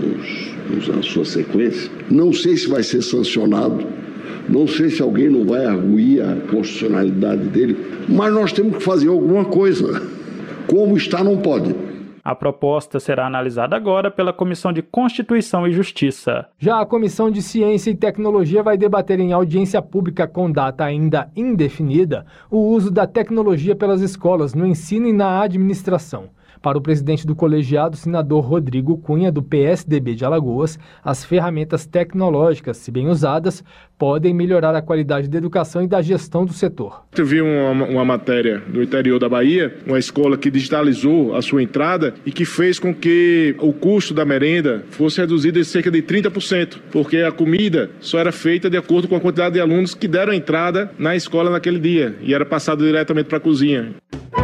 na sua sequência. Não sei se vai ser sancionado. Não sei se alguém não vai arguir a constitucionalidade dele. Mas nós temos que fazer alguma coisa. Como está, não pode. A proposta será analisada agora pela Comissão de Constituição e Justiça. Já a Comissão de Ciência e Tecnologia vai debater em audiência pública com data ainda indefinida o uso da tecnologia pelas escolas no ensino e na administração. Para o presidente do colegiado, senador Rodrigo Cunha, do PSDB de Alagoas, as ferramentas tecnológicas, se bem usadas, podem melhorar a qualidade da educação e da gestão do setor. Eu vi uma matéria do interior da Bahia, uma escola que digitalizou a sua entrada e que fez com que o custo da merenda fosse reduzido em cerca de 30%, porque a comida só era feita de acordo com a quantidade de alunos que deram entrada na escola naquele dia e era passado diretamente para a cozinha.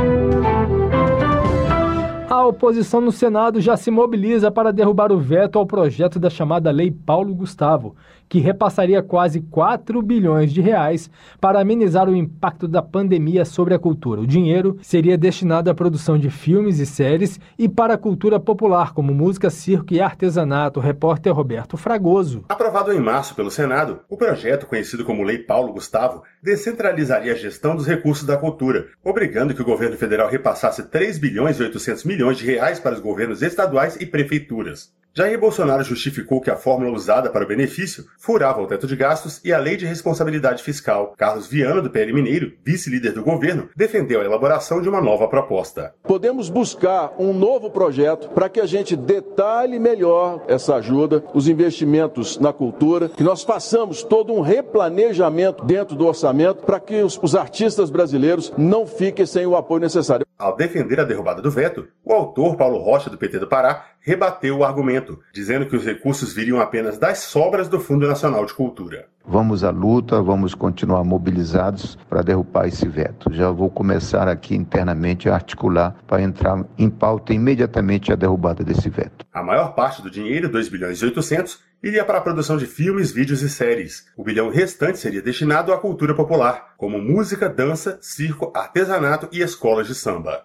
A oposição no Senado já se mobiliza para derrubar o veto ao projeto da chamada Lei Paulo Gustavo, que repassaria quase 4 bilhões de reais para amenizar o impacto da pandemia sobre a cultura. O dinheiro seria destinado à produção de filmes e séries e para a cultura popular, como música, circo e artesanato. Repórter Roberto Fragoso. Aprovado em março pelo Senado, o projeto, conhecido como Lei Paulo Gustavo, descentralizaria a gestão dos recursos da cultura, obrigando que o governo federal repassasse 3 bilhões e 800 milhões de reais para os governos estaduais e prefeituras. Jair Bolsonaro justificou que a fórmula usada para o benefício furava o teto de gastos e a lei de responsabilidade fiscal. Carlos Viana, do PL Mineiro, vice-líder do governo, defendeu a elaboração de uma nova proposta. Podemos buscar um novo projeto para que a gente detalhe melhor essa ajuda, os investimentos na cultura, que nós façamos todo um replanejamento dentro do orçamento para que os artistas brasileiros não fiquem sem o apoio necessário. Ao defender a derrubada do veto, o autor Paulo Rocha, do PT do Pará, rebateu o argumento, dizendo que os recursos viriam apenas das sobras do Fundo Nacional de Cultura. Vamos à luta, vamos continuar mobilizados para derrubar esse veto. Já vou começar aqui internamente a articular para entrar em pauta imediatamente a derrubada desse veto. A maior parte do dinheiro, 2 bilhões e 800, iria para a produção de filmes, vídeos e séries. O bilhão restante seria destinado à cultura popular, como música, dança, circo, artesanato e escolas de samba.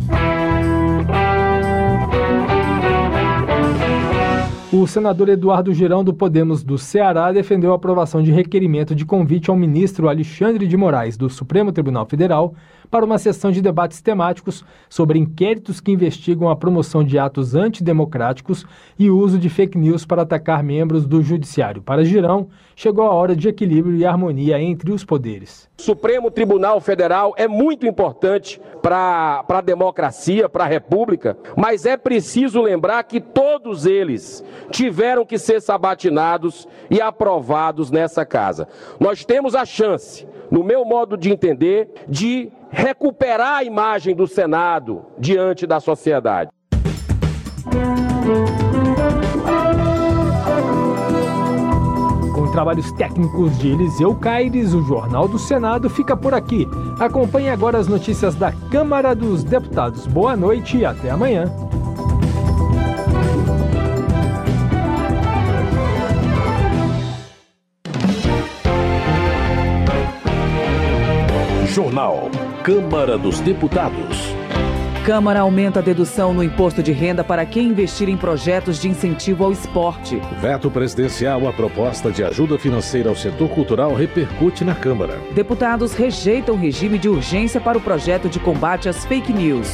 O senador Eduardo Girão, do Podemos do Ceará, defendeu a aprovação de requerimento de convite ao ministro Alexandre de Moraes, do Supremo Tribunal Federal, para uma sessão de debates temáticos sobre inquéritos que investigam a promoção de atos antidemocráticos e o uso de fake news para atacar membros do Judiciário. Para Girão, chegou a hora de equilíbrio e harmonia entre os poderes. O Supremo Tribunal Federal é muito importante para a democracia, para a República, mas é preciso lembrar que todos eles tiveram que ser sabatinados e aprovados nessa casa. Nós temos a chance, no meu modo de entender, de recuperar a imagem do Senado diante da sociedade. Com trabalhos técnicos de Eliseu Caires, o Jornal do Senado fica por aqui. Acompanhe agora as notícias da Câmara dos Deputados. Boa noite e até amanhã. Jornal Câmara dos Deputados. Câmara aumenta a dedução no imposto de renda para quem investir em projetos de incentivo ao esporte. Veto presidencial à proposta de ajuda financeira ao setor cultural repercute na Câmara. Deputados rejeitam o regime de urgência para o projeto de combate às fake news.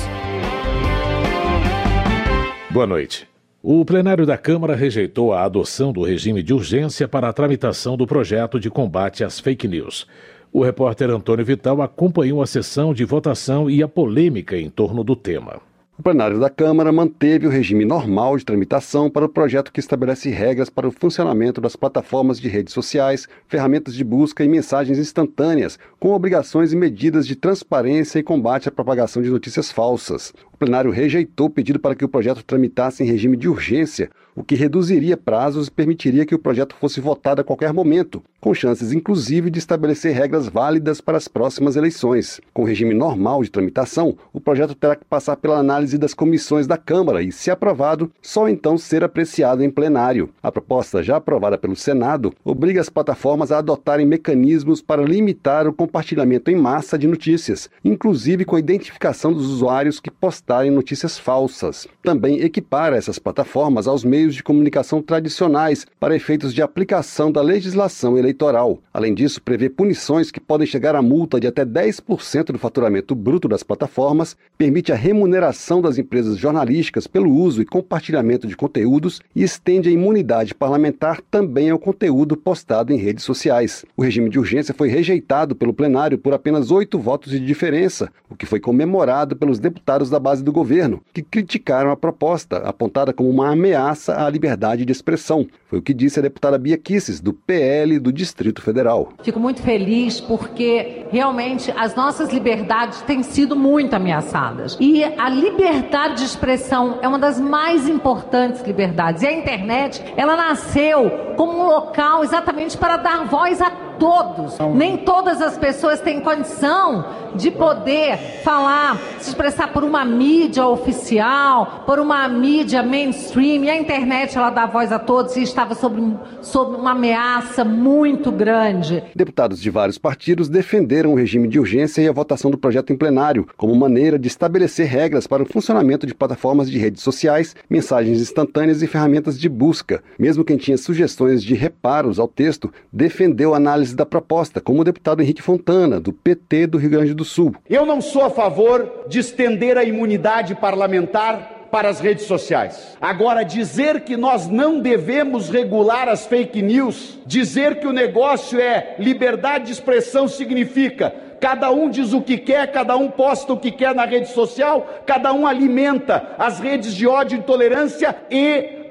Boa noite. O plenário da Câmara rejeitou a adoção do regime de urgência para a tramitação do projeto de combate às fake news. O repórter Antônio Vital acompanhou a sessão de votação e a polêmica em torno do tema. O plenário da Câmara manteve o regime normal de tramitação para o projeto que estabelece regras para o funcionamento das plataformas de redes sociais, ferramentas de busca e mensagens instantâneas, com obrigações e medidas de transparência e combate à propagação de notícias falsas. O plenário rejeitou o pedido para que o projeto tramitasse em regime de urgência, o que reduziria prazos e permitiria que o projeto fosse votado a qualquer momento, com chances inclusive de estabelecer regras válidas para as próximas eleições. Com o regime normal de tramitação, o projeto terá que passar pela análise das comissões da Câmara e, se aprovado, só então ser apreciado em plenário. A proposta, já aprovada pelo Senado, obriga as plataformas a adotarem mecanismos para limitar o compartilhamento em massa de notícias, inclusive com a identificação dos usuários que postarem notícias falsas. Também equipara essas plataformas aos meios de comunicação tradicionais para efeitos de aplicação da legislação eleitoral. Além disso, prevê punições que podem chegar a multa de até 10% do faturamento bruto das plataformas, permite a remuneração das empresas jornalísticas pelo uso e compartilhamento de conteúdos e estende a imunidade parlamentar também ao conteúdo postado em redes sociais. O regime de urgência foi rejeitado pelo plenário por apenas 8 votos de diferença, o que foi comemorado pelos deputados da base do governo, que criticaram a proposta, apontada como uma ameaça à liberdade de expressão. Foi o que disse a deputada Bia Kicis, do PL do Distrito Federal. Fico muito feliz porque realmente as nossas liberdades têm sido muito ameaçadas. E a liberdade de expressão é uma das mais importantes liberdades. E a internet, ela nasceu como um local exatamente para dar voz a todos. Nem todas as pessoas têm condição de poder falar, se expressar por uma mídia oficial, por uma mídia mainstream. E a internet, ela dá voz a todos e estava sob uma ameaça muito grande. Deputados de vários partidos defenderam o regime de urgência e a votação do projeto em plenário, como maneira de estabelecer regras para o funcionamento de plataformas de redes sociais, mensagens instantâneas e ferramentas de busca. Mesmo quem tinha sugestões de reparos ao texto, defendeu a análise da proposta, como o deputado Henrique Fontana, do PT do Rio Grande do Sul. Eu não sou a favor de estender a imunidade parlamentar para as redes sociais. Agora, dizer que nós não devemos regular as fake news, dizer que o negócio é liberdade de expressão significa cada um diz o que quer, cada um posta o que quer na rede social, cada um alimenta as redes de ódio e intolerância e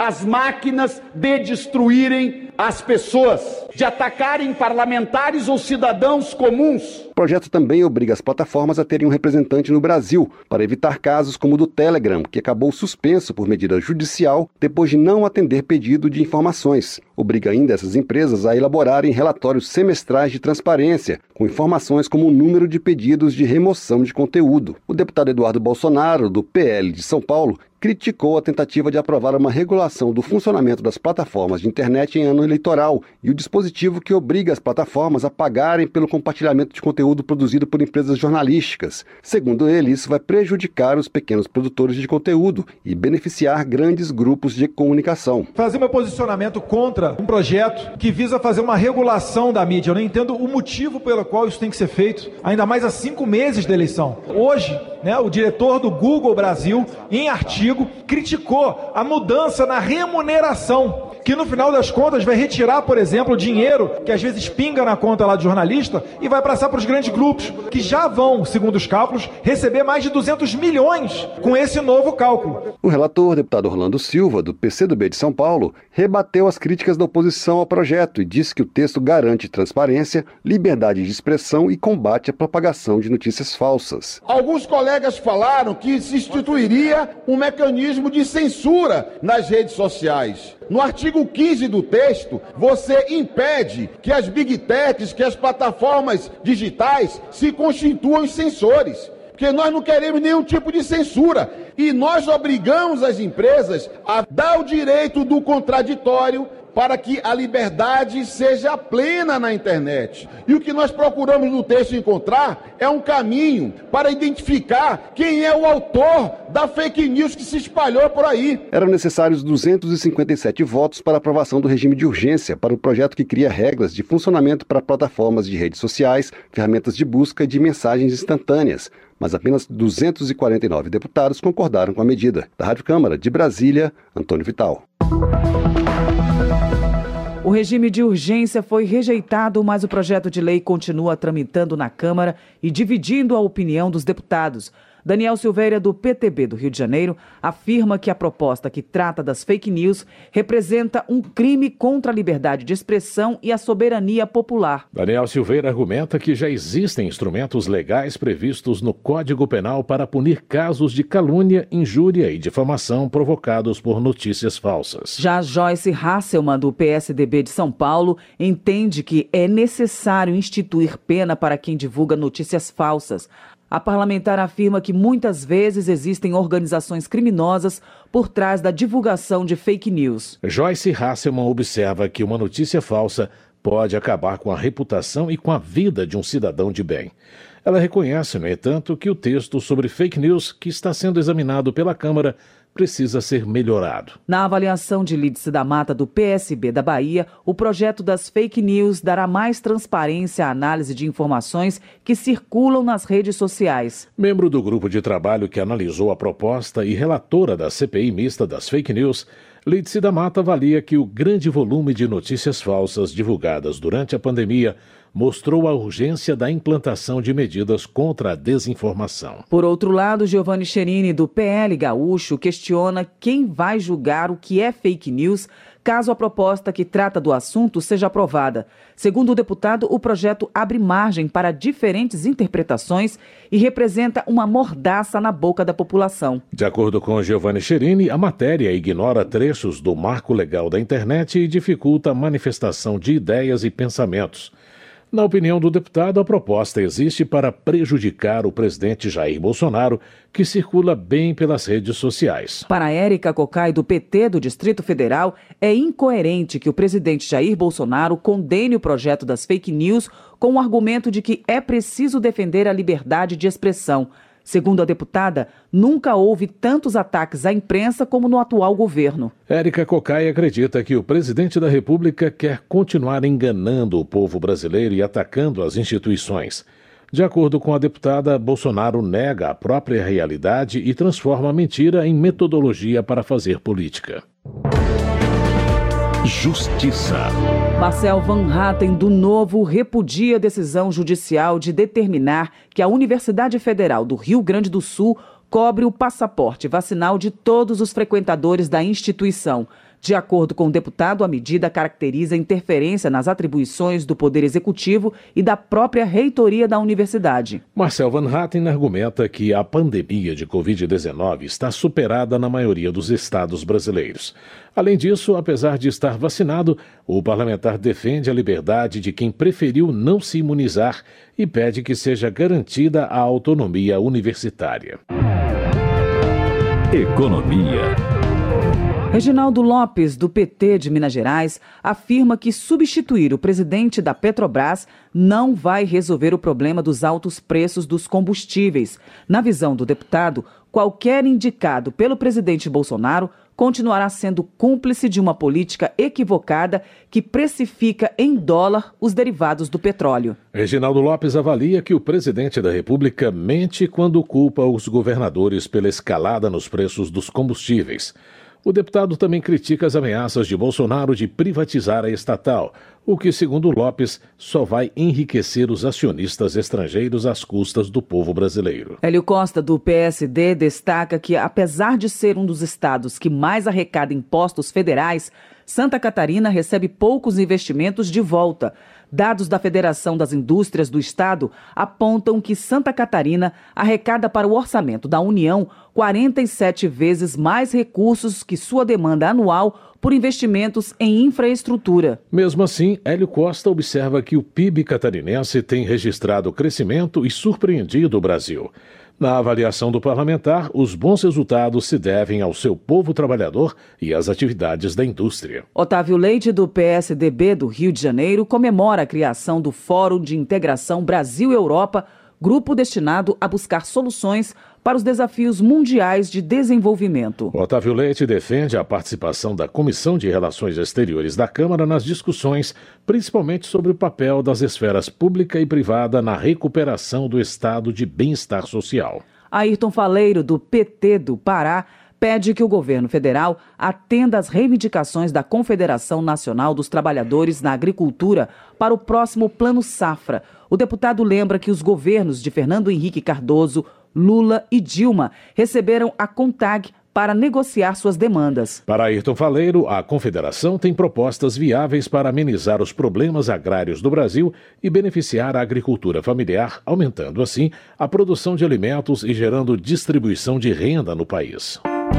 as máquinas de destruírem as pessoas, de atacarem parlamentares ou cidadãos comuns. O projeto também obriga as plataformas a terem um representante no Brasil, para evitar casos como o do Telegram, que acabou suspenso por medida judicial depois de não atender pedido de informações. Obriga ainda essas empresas a elaborarem relatórios semestrais de transparência, com informações como o número de pedidos de remoção de conteúdo. O deputado Eduardo Bolsonaro, do PL de São Paulo, criticou a tentativa de aprovar uma regulação do funcionamento das plataformas de internet em ano eleitoral e o dispositivo que obriga as plataformas a pagarem pelo compartilhamento de conteúdo produzido por empresas jornalísticas. Segundo ele, isso vai prejudicar os pequenos produtores de conteúdo e beneficiar grandes grupos de comunicação. Fazer meu posicionamento contra um projeto que visa fazer uma regulação da mídia. Eu não entendo o motivo pelo qual isso tem que ser feito, ainda mais há 5 meses da eleição. Hoje, o diretor do Google Brasil, em artigo, criticou a mudança na remuneração, que no final das contas vai retirar, por exemplo, o dinheiro que às vezes pinga na conta lá do jornalista e vai passar para os grandes grupos, que já vão, segundo os cálculos, receber mais de 200 milhões com esse novo cálculo. O relator, deputado Orlando Silva, do PCdoB de São Paulo, rebateu as críticas da oposição ao projeto e disse que o texto garante transparência, liberdade de expressão e combate à propagação de notícias falsas. Alguns colegas falaram que se instituiria um mecanismo de censura nas redes sociais. No artigo 15 do texto, você impede que as big techs, que as plataformas digitais se constituam em censores. Porque nós não queremos nenhum tipo de censura. E nós obrigamos as empresas a dar o direito do contraditório para que a liberdade seja plena na internet. E o que nós procuramos no texto encontrar é um caminho para identificar quem é o autor da fake news que se espalhou por aí. Eram necessários 257 votos para aprovação do regime de urgência para o projeto que cria regras de funcionamento para plataformas de redes sociais, ferramentas de busca e de mensagens instantâneas. Mas apenas 249 deputados concordaram com a medida. Da Rádio Câmara de Brasília, Antônio Vital. O regime de urgência foi rejeitado, mas o projeto de lei continua tramitando na Câmara e dividindo a opinião dos deputados. Daniel Silveira, do PTB do Rio de Janeiro, afirma que a proposta que trata das fake news representa um crime contra a liberdade de expressão e a soberania popular. Daniel Silveira argumenta que já existem instrumentos legais previstos no Código Penal para punir casos de calúnia, injúria e difamação provocados por notícias falsas. Já Joyce Hasselmann, do PSDB de São Paulo, entende que é necessário instituir pena para quem divulga notícias falsas. A parlamentar afirma que muitas vezes existem organizações criminosas por trás da divulgação de fake news. Joyce Hasselmann observa que uma notícia falsa pode acabar com a reputação e com a vida de um cidadão de bem. Ela reconhece, no entanto, que o texto sobre fake news que está sendo examinado pela Câmara precisa ser melhorado. Na avaliação de Lídice da Mata, do PSB da Bahia, o projeto das fake news dará mais transparência à análise de informações que circulam nas redes sociais. Membro do grupo de trabalho que analisou a proposta e relatora da CPI mista das fake news, Lídice da Mata avalia que o grande volume de notícias falsas divulgadas durante a pandemia mostrou a urgência da implantação de medidas contra a desinformação. Por outro lado, Giovanni Cherini, do PL Gaúcho, questiona quem vai julgar o que é fake news caso a proposta que trata do assunto seja aprovada. Segundo o deputado, o projeto abre margem para diferentes interpretações e representa uma mordaça na boca da população. De acordo com Giovanni Cherini, a matéria ignora trechos do marco legal da internet e dificulta a manifestação de ideias e pensamentos. Na opinião do deputado, a proposta existe para prejudicar o presidente Jair Bolsonaro, que circula bem pelas redes sociais. Para Érica Cocai, do PT do Distrito Federal, é incoerente que o presidente Jair Bolsonaro condene o projeto das fake news com o argumento de que é preciso defender a liberdade de expressão. Segundo a deputada, nunca houve tantos ataques à imprensa como no atual governo. Érica Cocai acredita que o presidente da República quer continuar enganando o povo brasileiro e atacando as instituições. De acordo com a deputada, Bolsonaro nega a própria realidade e transforma a mentira em metodologia para fazer política. Justiça. Marcel Van Hatten, do Novo, repudia a decisão judicial de determinar que a Universidade Federal do Rio Grande do Sul cobre o passaporte vacinal de todos os frequentadores da instituição. De acordo com o deputado, a medida caracteriza interferência nas atribuições do Poder Executivo e da própria reitoria da universidade. Marcel Van Hatten argumenta que a pandemia de Covid-19 está superada na maioria dos estados brasileiros. Além disso, apesar de estar vacinado, o parlamentar defende a liberdade de quem preferiu não se imunizar e pede que seja garantida a autonomia universitária. Economia. Reginaldo Lopes, do PT de Minas Gerais, afirma que substituir o presidente da Petrobras não vai resolver o problema dos altos preços dos combustíveis. Na visão do deputado, qualquer indicado pelo presidente Bolsonaro continuará sendo cúmplice de uma política equivocada que precifica em dólar os derivados do petróleo. Reginaldo Lopes avalia que o presidente da República mente quando culpa os governadores pela escalada nos preços dos combustíveis. O deputado também critica as ameaças de Bolsonaro de privatizar a estatal, o que, segundo Lopes, só vai enriquecer os acionistas estrangeiros às custas do povo brasileiro. Hélio Costa, do PSD, destaca que, apesar de ser um dos estados que mais arrecada impostos federais, Santa Catarina recebe poucos investimentos de volta. Dados da Federação das Indústrias do Estado apontam que Santa Catarina arrecada para o orçamento da União 47 vezes mais recursos que sua demanda anual por investimentos em infraestrutura. Mesmo assim, Hélio Costa observa que o PIB catarinense tem registrado crescimento e surpreendido o Brasil. Na avaliação do parlamentar, os bons resultados se devem ao seu povo trabalhador e às atividades da indústria. Otávio Leite, do PSDB do Rio de Janeiro, comemora a criação do Fórum de Integração Brasil-Europa, grupo destinado a buscar soluções para os desafios mundiais de desenvolvimento. Otávio Leite defende a participação da Comissão de Relações Exteriores da Câmara nas discussões, principalmente sobre o papel das esferas pública e privada na recuperação do estado de bem-estar social. Ayrton Faleiro, do PT do Pará, pede que o governo federal atenda às reivindicações da Confederação Nacional dos Trabalhadores na Agricultura para o próximo Plano Safra. O deputado lembra que os governos de Fernando Henrique Cardoso, Lula e Dilma receberam a CONTAG para negociar suas demandas. Para Ayrton Faleiro, a Confederação tem propostas viáveis para amenizar os problemas agrários do Brasil e beneficiar a agricultura familiar, aumentando assim a produção de alimentos e gerando distribuição de renda no país.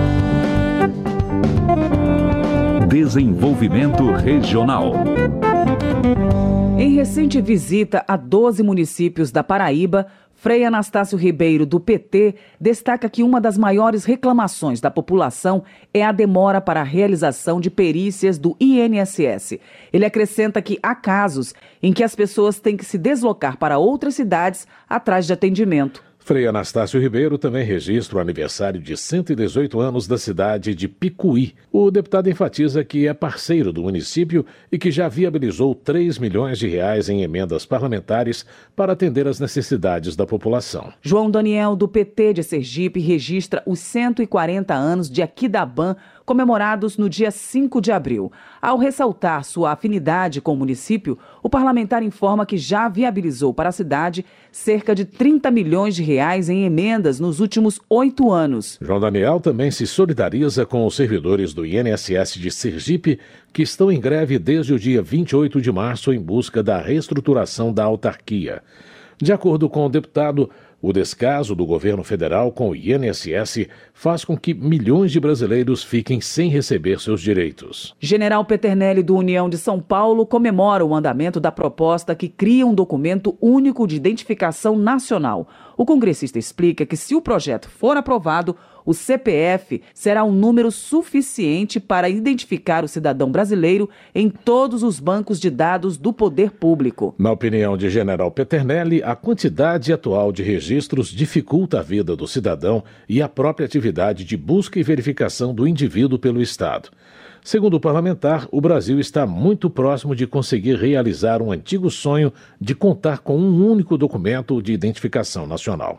Desenvolvimento regional. Em recente visita a 12 municípios da Paraíba, Frei Anastácio Ribeiro, do PT, destaca que uma das maiores reclamações da população é a demora para a realização de perícias do INSS. Ele acrescenta que há casos em que as pessoas têm que se deslocar para outras cidades atrás de atendimento. Frei Anastácio Ribeiro também registra o aniversário de 118 anos da cidade de Picuí. O deputado enfatiza que é parceiro do município e que já viabilizou 3 milhões de reais em emendas parlamentares para atender às necessidades da população. João Daniel, do PT de Sergipe, registra os 140 anos de Aquidabã, comemorados no dia 5 de abril. Ao ressaltar sua afinidade com o município, o parlamentar informa que já viabilizou para a cidade cerca de 30 milhões de reais em emendas nos últimos 8 anos. João Daniel também se solidariza com os servidores do INSS de Sergipe, que estão em greve desde o dia 28 de março em busca da reestruturação da autarquia. De acordo com o deputado, o descaso do governo federal com o INSS faz com que milhões de brasileiros fiquem sem receber seus direitos. General Peternelli, do União de São Paulo, comemora o andamento da proposta que cria um documento único de identificação nacional. O congressista explica que, se o projeto for aprovado, o CPF será um número suficiente para identificar o cidadão brasileiro em todos os bancos de dados do poder público. Na opinião de General Peternelli, a quantidade atual de registros dificulta a vida do cidadão e a própria atividade de busca e verificação do indivíduo pelo Estado. Segundo o parlamentar, o Brasil está muito próximo de conseguir realizar um antigo sonho de contar com um único documento de identificação nacional.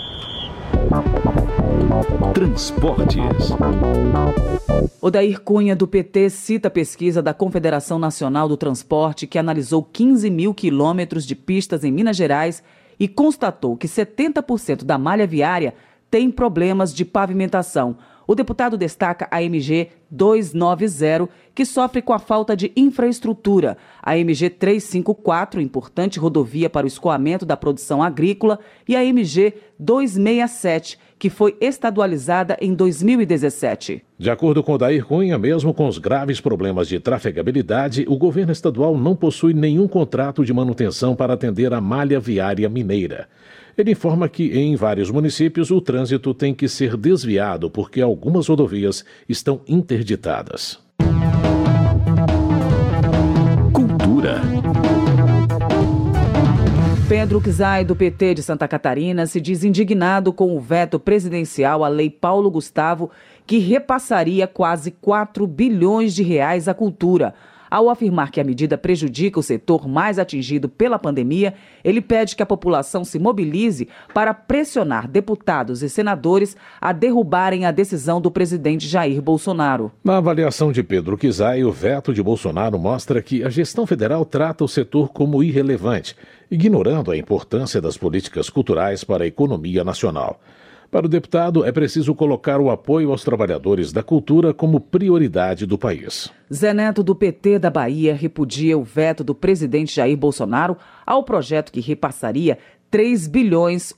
Transportes. Odair Cunha, do PT, cita a pesquisa da Confederação Nacional do Transporte, que analisou 15 mil quilômetros de pistas em Minas Gerais e constatou que 70% da malha viária têm problemas de pavimentação. O deputado destaca a MG 290, que sofre com a falta de infraestrutura, a MG 354, importante rodovia para o escoamento da produção agrícola, e a MG 267, que foi estadualizada em 2017. De acordo com Odair Cunha, mesmo com os graves problemas de trafegabilidade, o governo estadual não possui nenhum contrato de manutenção para atender a malha viária mineira. Ele informa que, em vários municípios, o trânsito tem que ser desviado porque algumas rodovias estão interditadas. Cultura. Pedro Kizai, do PT de Santa Catarina, se diz indignado com o veto presidencial à Lei Paulo Gustavo, que repassaria quase 4 bilhões de reais à cultura. Ao afirmar que a medida prejudica o setor mais atingido pela pandemia, ele pede que a população se mobilize para pressionar deputados e senadores a derrubarem a decisão do presidente Jair Bolsonaro. Na avaliação de Pedro Kizai, o veto de Bolsonaro mostra que a gestão federal trata o setor como irrelevante, ignorando a importância das políticas culturais para a economia nacional. Para o deputado, é preciso colocar o apoio aos trabalhadores da cultura como prioridade do país. Zé Neto, do PT da Bahia, repudia o veto do presidente Jair Bolsonaro ao projeto que repassaria 3 bilhões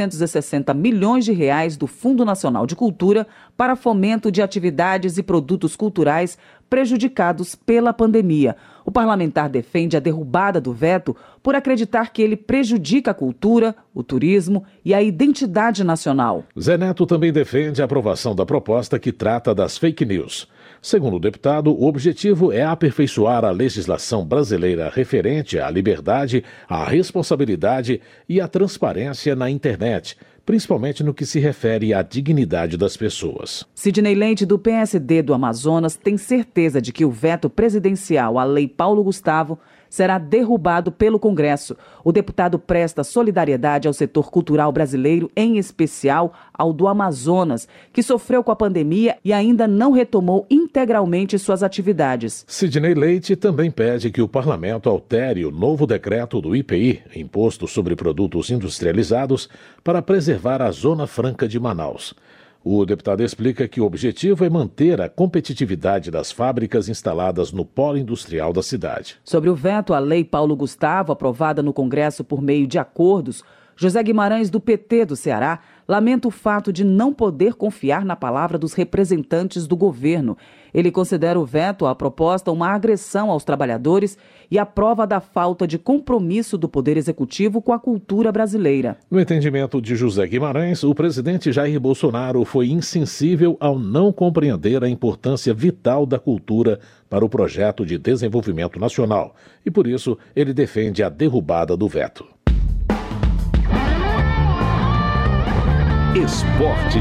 860 milhões de reais do Fundo Nacional de Cultura para fomento de atividades e produtos culturais prejudicados pela pandemia. O parlamentar defende a derrubada do veto por acreditar que ele prejudica a cultura, o turismo e a identidade nacional. Zé Neto também defende a aprovação da proposta que trata das fake news. Segundo o deputado, o objetivo é aperfeiçoar a legislação brasileira referente à liberdade, à responsabilidade e à transparência na internet, principalmente no que se refere à dignidade das pessoas. Sidney Leite, do PSD do Amazonas, tem certeza de que o veto presidencial à Lei Paulo Gustavo será derrubado pelo Congresso. O deputado presta solidariedade ao setor cultural brasileiro, em especial ao do Amazonas, que sofreu com a pandemia e ainda não retomou integralmente suas atividades. Sidney Leite também pede que o parlamento altere o novo decreto do IPI, Imposto sobre Produtos Industrializados, para preservar a Zona Franca de Manaus. O deputado explica que o objetivo é manter a competitividade das fábricas instaladas no polo industrial da cidade. Sobre o veto à Lei Paulo Gustavo, aprovada no Congresso por meio de acordos, José Guimarães, do PT do Ceará, lamenta o fato de não poder confiar na palavra dos representantes do governo. Ele considera o veto à proposta uma agressão aos trabalhadores e a prova da falta de compromisso do Poder Executivo com a cultura brasileira. No entendimento de José Guimarães, o presidente Jair Bolsonaro foi insensível ao não compreender a importância vital da cultura para o projeto de desenvolvimento nacional e, por isso, ele defende a derrubada do veto. Esporte.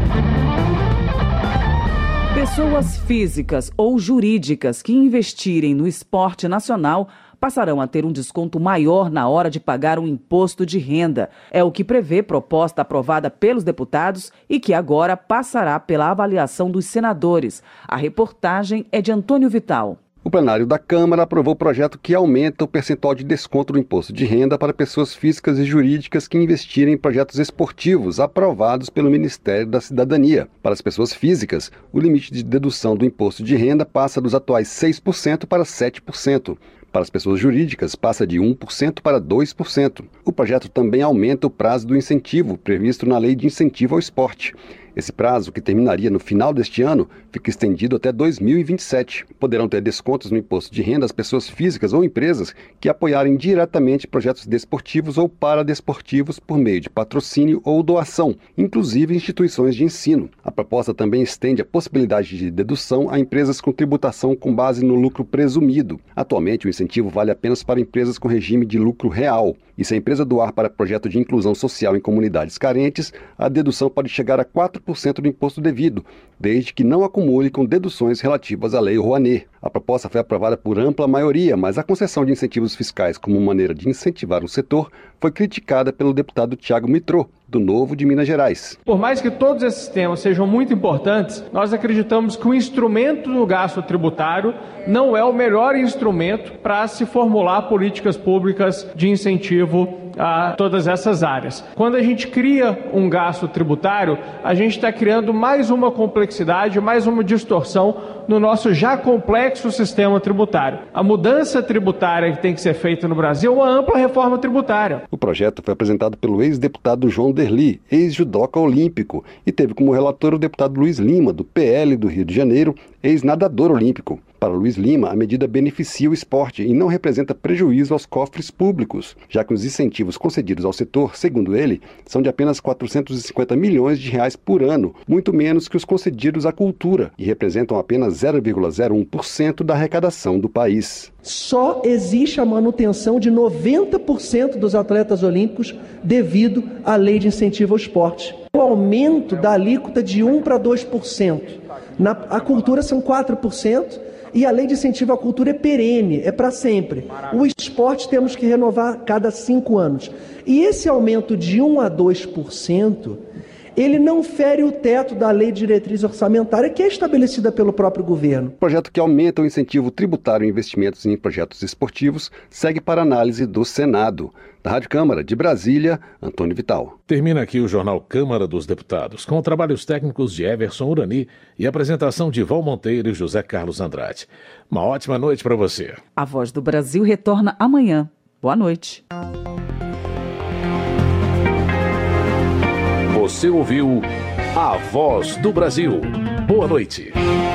Pessoas físicas ou jurídicas que investirem no esporte nacional passarão a ter um desconto maior na hora de pagar um imposto de renda. É o que prevê proposta aprovada pelos deputados e que agora passará pela avaliação dos senadores. A reportagem é de Antônio Vital. O plenário da Câmara aprovou o projeto que aumenta o percentual de desconto do imposto de renda para pessoas físicas e jurídicas que investirem em projetos esportivos aprovados pelo Ministério da Cidadania. Para as pessoas físicas, o limite de dedução do imposto de renda passa dos atuais 6% para 7%. Para as pessoas jurídicas, passa de 1% para 2%. O projeto também aumenta o prazo do incentivo previsto na Lei de Incentivo ao Esporte. Esse prazo, que terminaria no final deste ano, fica estendido até 2027. Poderão ter descontos no imposto de renda as pessoas físicas ou empresas que apoiarem diretamente projetos desportivos ou paradesportivos por meio de patrocínio ou doação, inclusive instituições de ensino. A proposta também estende a possibilidade de dedução a empresas com tributação com base no lucro presumido. Atualmente, o incentivo vale apenas para empresas com regime de lucro real. E se a empresa doar para projeto de inclusão social em comunidades carentes, a dedução pode chegar a 4% do imposto devido, desde que não acumule com deduções relativas à Lei Rouanet. A proposta foi aprovada por ampla maioria, mas a concessão de incentivos fiscais como maneira de incentivar o setor foi criticada pelo deputado Thiago Mitrô, do Novo de Minas Gerais. Por mais que todos esses temas sejam muito importantes, nós acreditamos que o instrumento do gasto tributário não é o melhor instrumento para se formular políticas públicas de incentivo a todas essas áreas. Quando a gente cria um gasto tributário, a gente está criando mais uma complexidade, mais uma distorção no nosso já complexo sistema tributário. A mudança tributária que tem que ser feita no Brasil é uma ampla reforma tributária. O projeto foi apresentado pelo ex-deputado João Derli, ex-judoca olímpico, e teve como relator o deputado Luiz Lima, do PL do Rio de Janeiro, ex-nadador olímpico. Para Luiz Lima, a medida beneficia o esporte e não representa prejuízo aos cofres públicos, já que os incentivos concedidos ao setor, segundo ele, são de apenas 450 milhões de reais por ano, muito menos que os concedidos à cultura, e representam apenas 0,01% da arrecadação do país. Só existe a manutenção de 90% dos atletas olímpicos devido à lei de incentivo ao esporte. O aumento da alíquota de 1% para 2%. A cultura são 4%. E a lei de incentivo à cultura é perene, é para sempre. O esporte temos que renovar cada 5 anos. E esse aumento de 1% a 2%, ele não fere o teto da lei de diretriz orçamentária que é estabelecida pelo próprio governo. O projeto que aumenta o incentivo tributário em investimentos em projetos esportivos segue para análise do Senado. Da Rádio Câmara de Brasília, Antônio Vital. Termina aqui o Jornal Câmara dos Deputados, com trabalhos técnicos de Everson Urani e apresentação de Val Monteiro e José Carlos Andrade. Uma ótima noite para você. A Voz do Brasil retorna amanhã. Boa noite. Você ouviu A Voz do Brasil. Boa noite.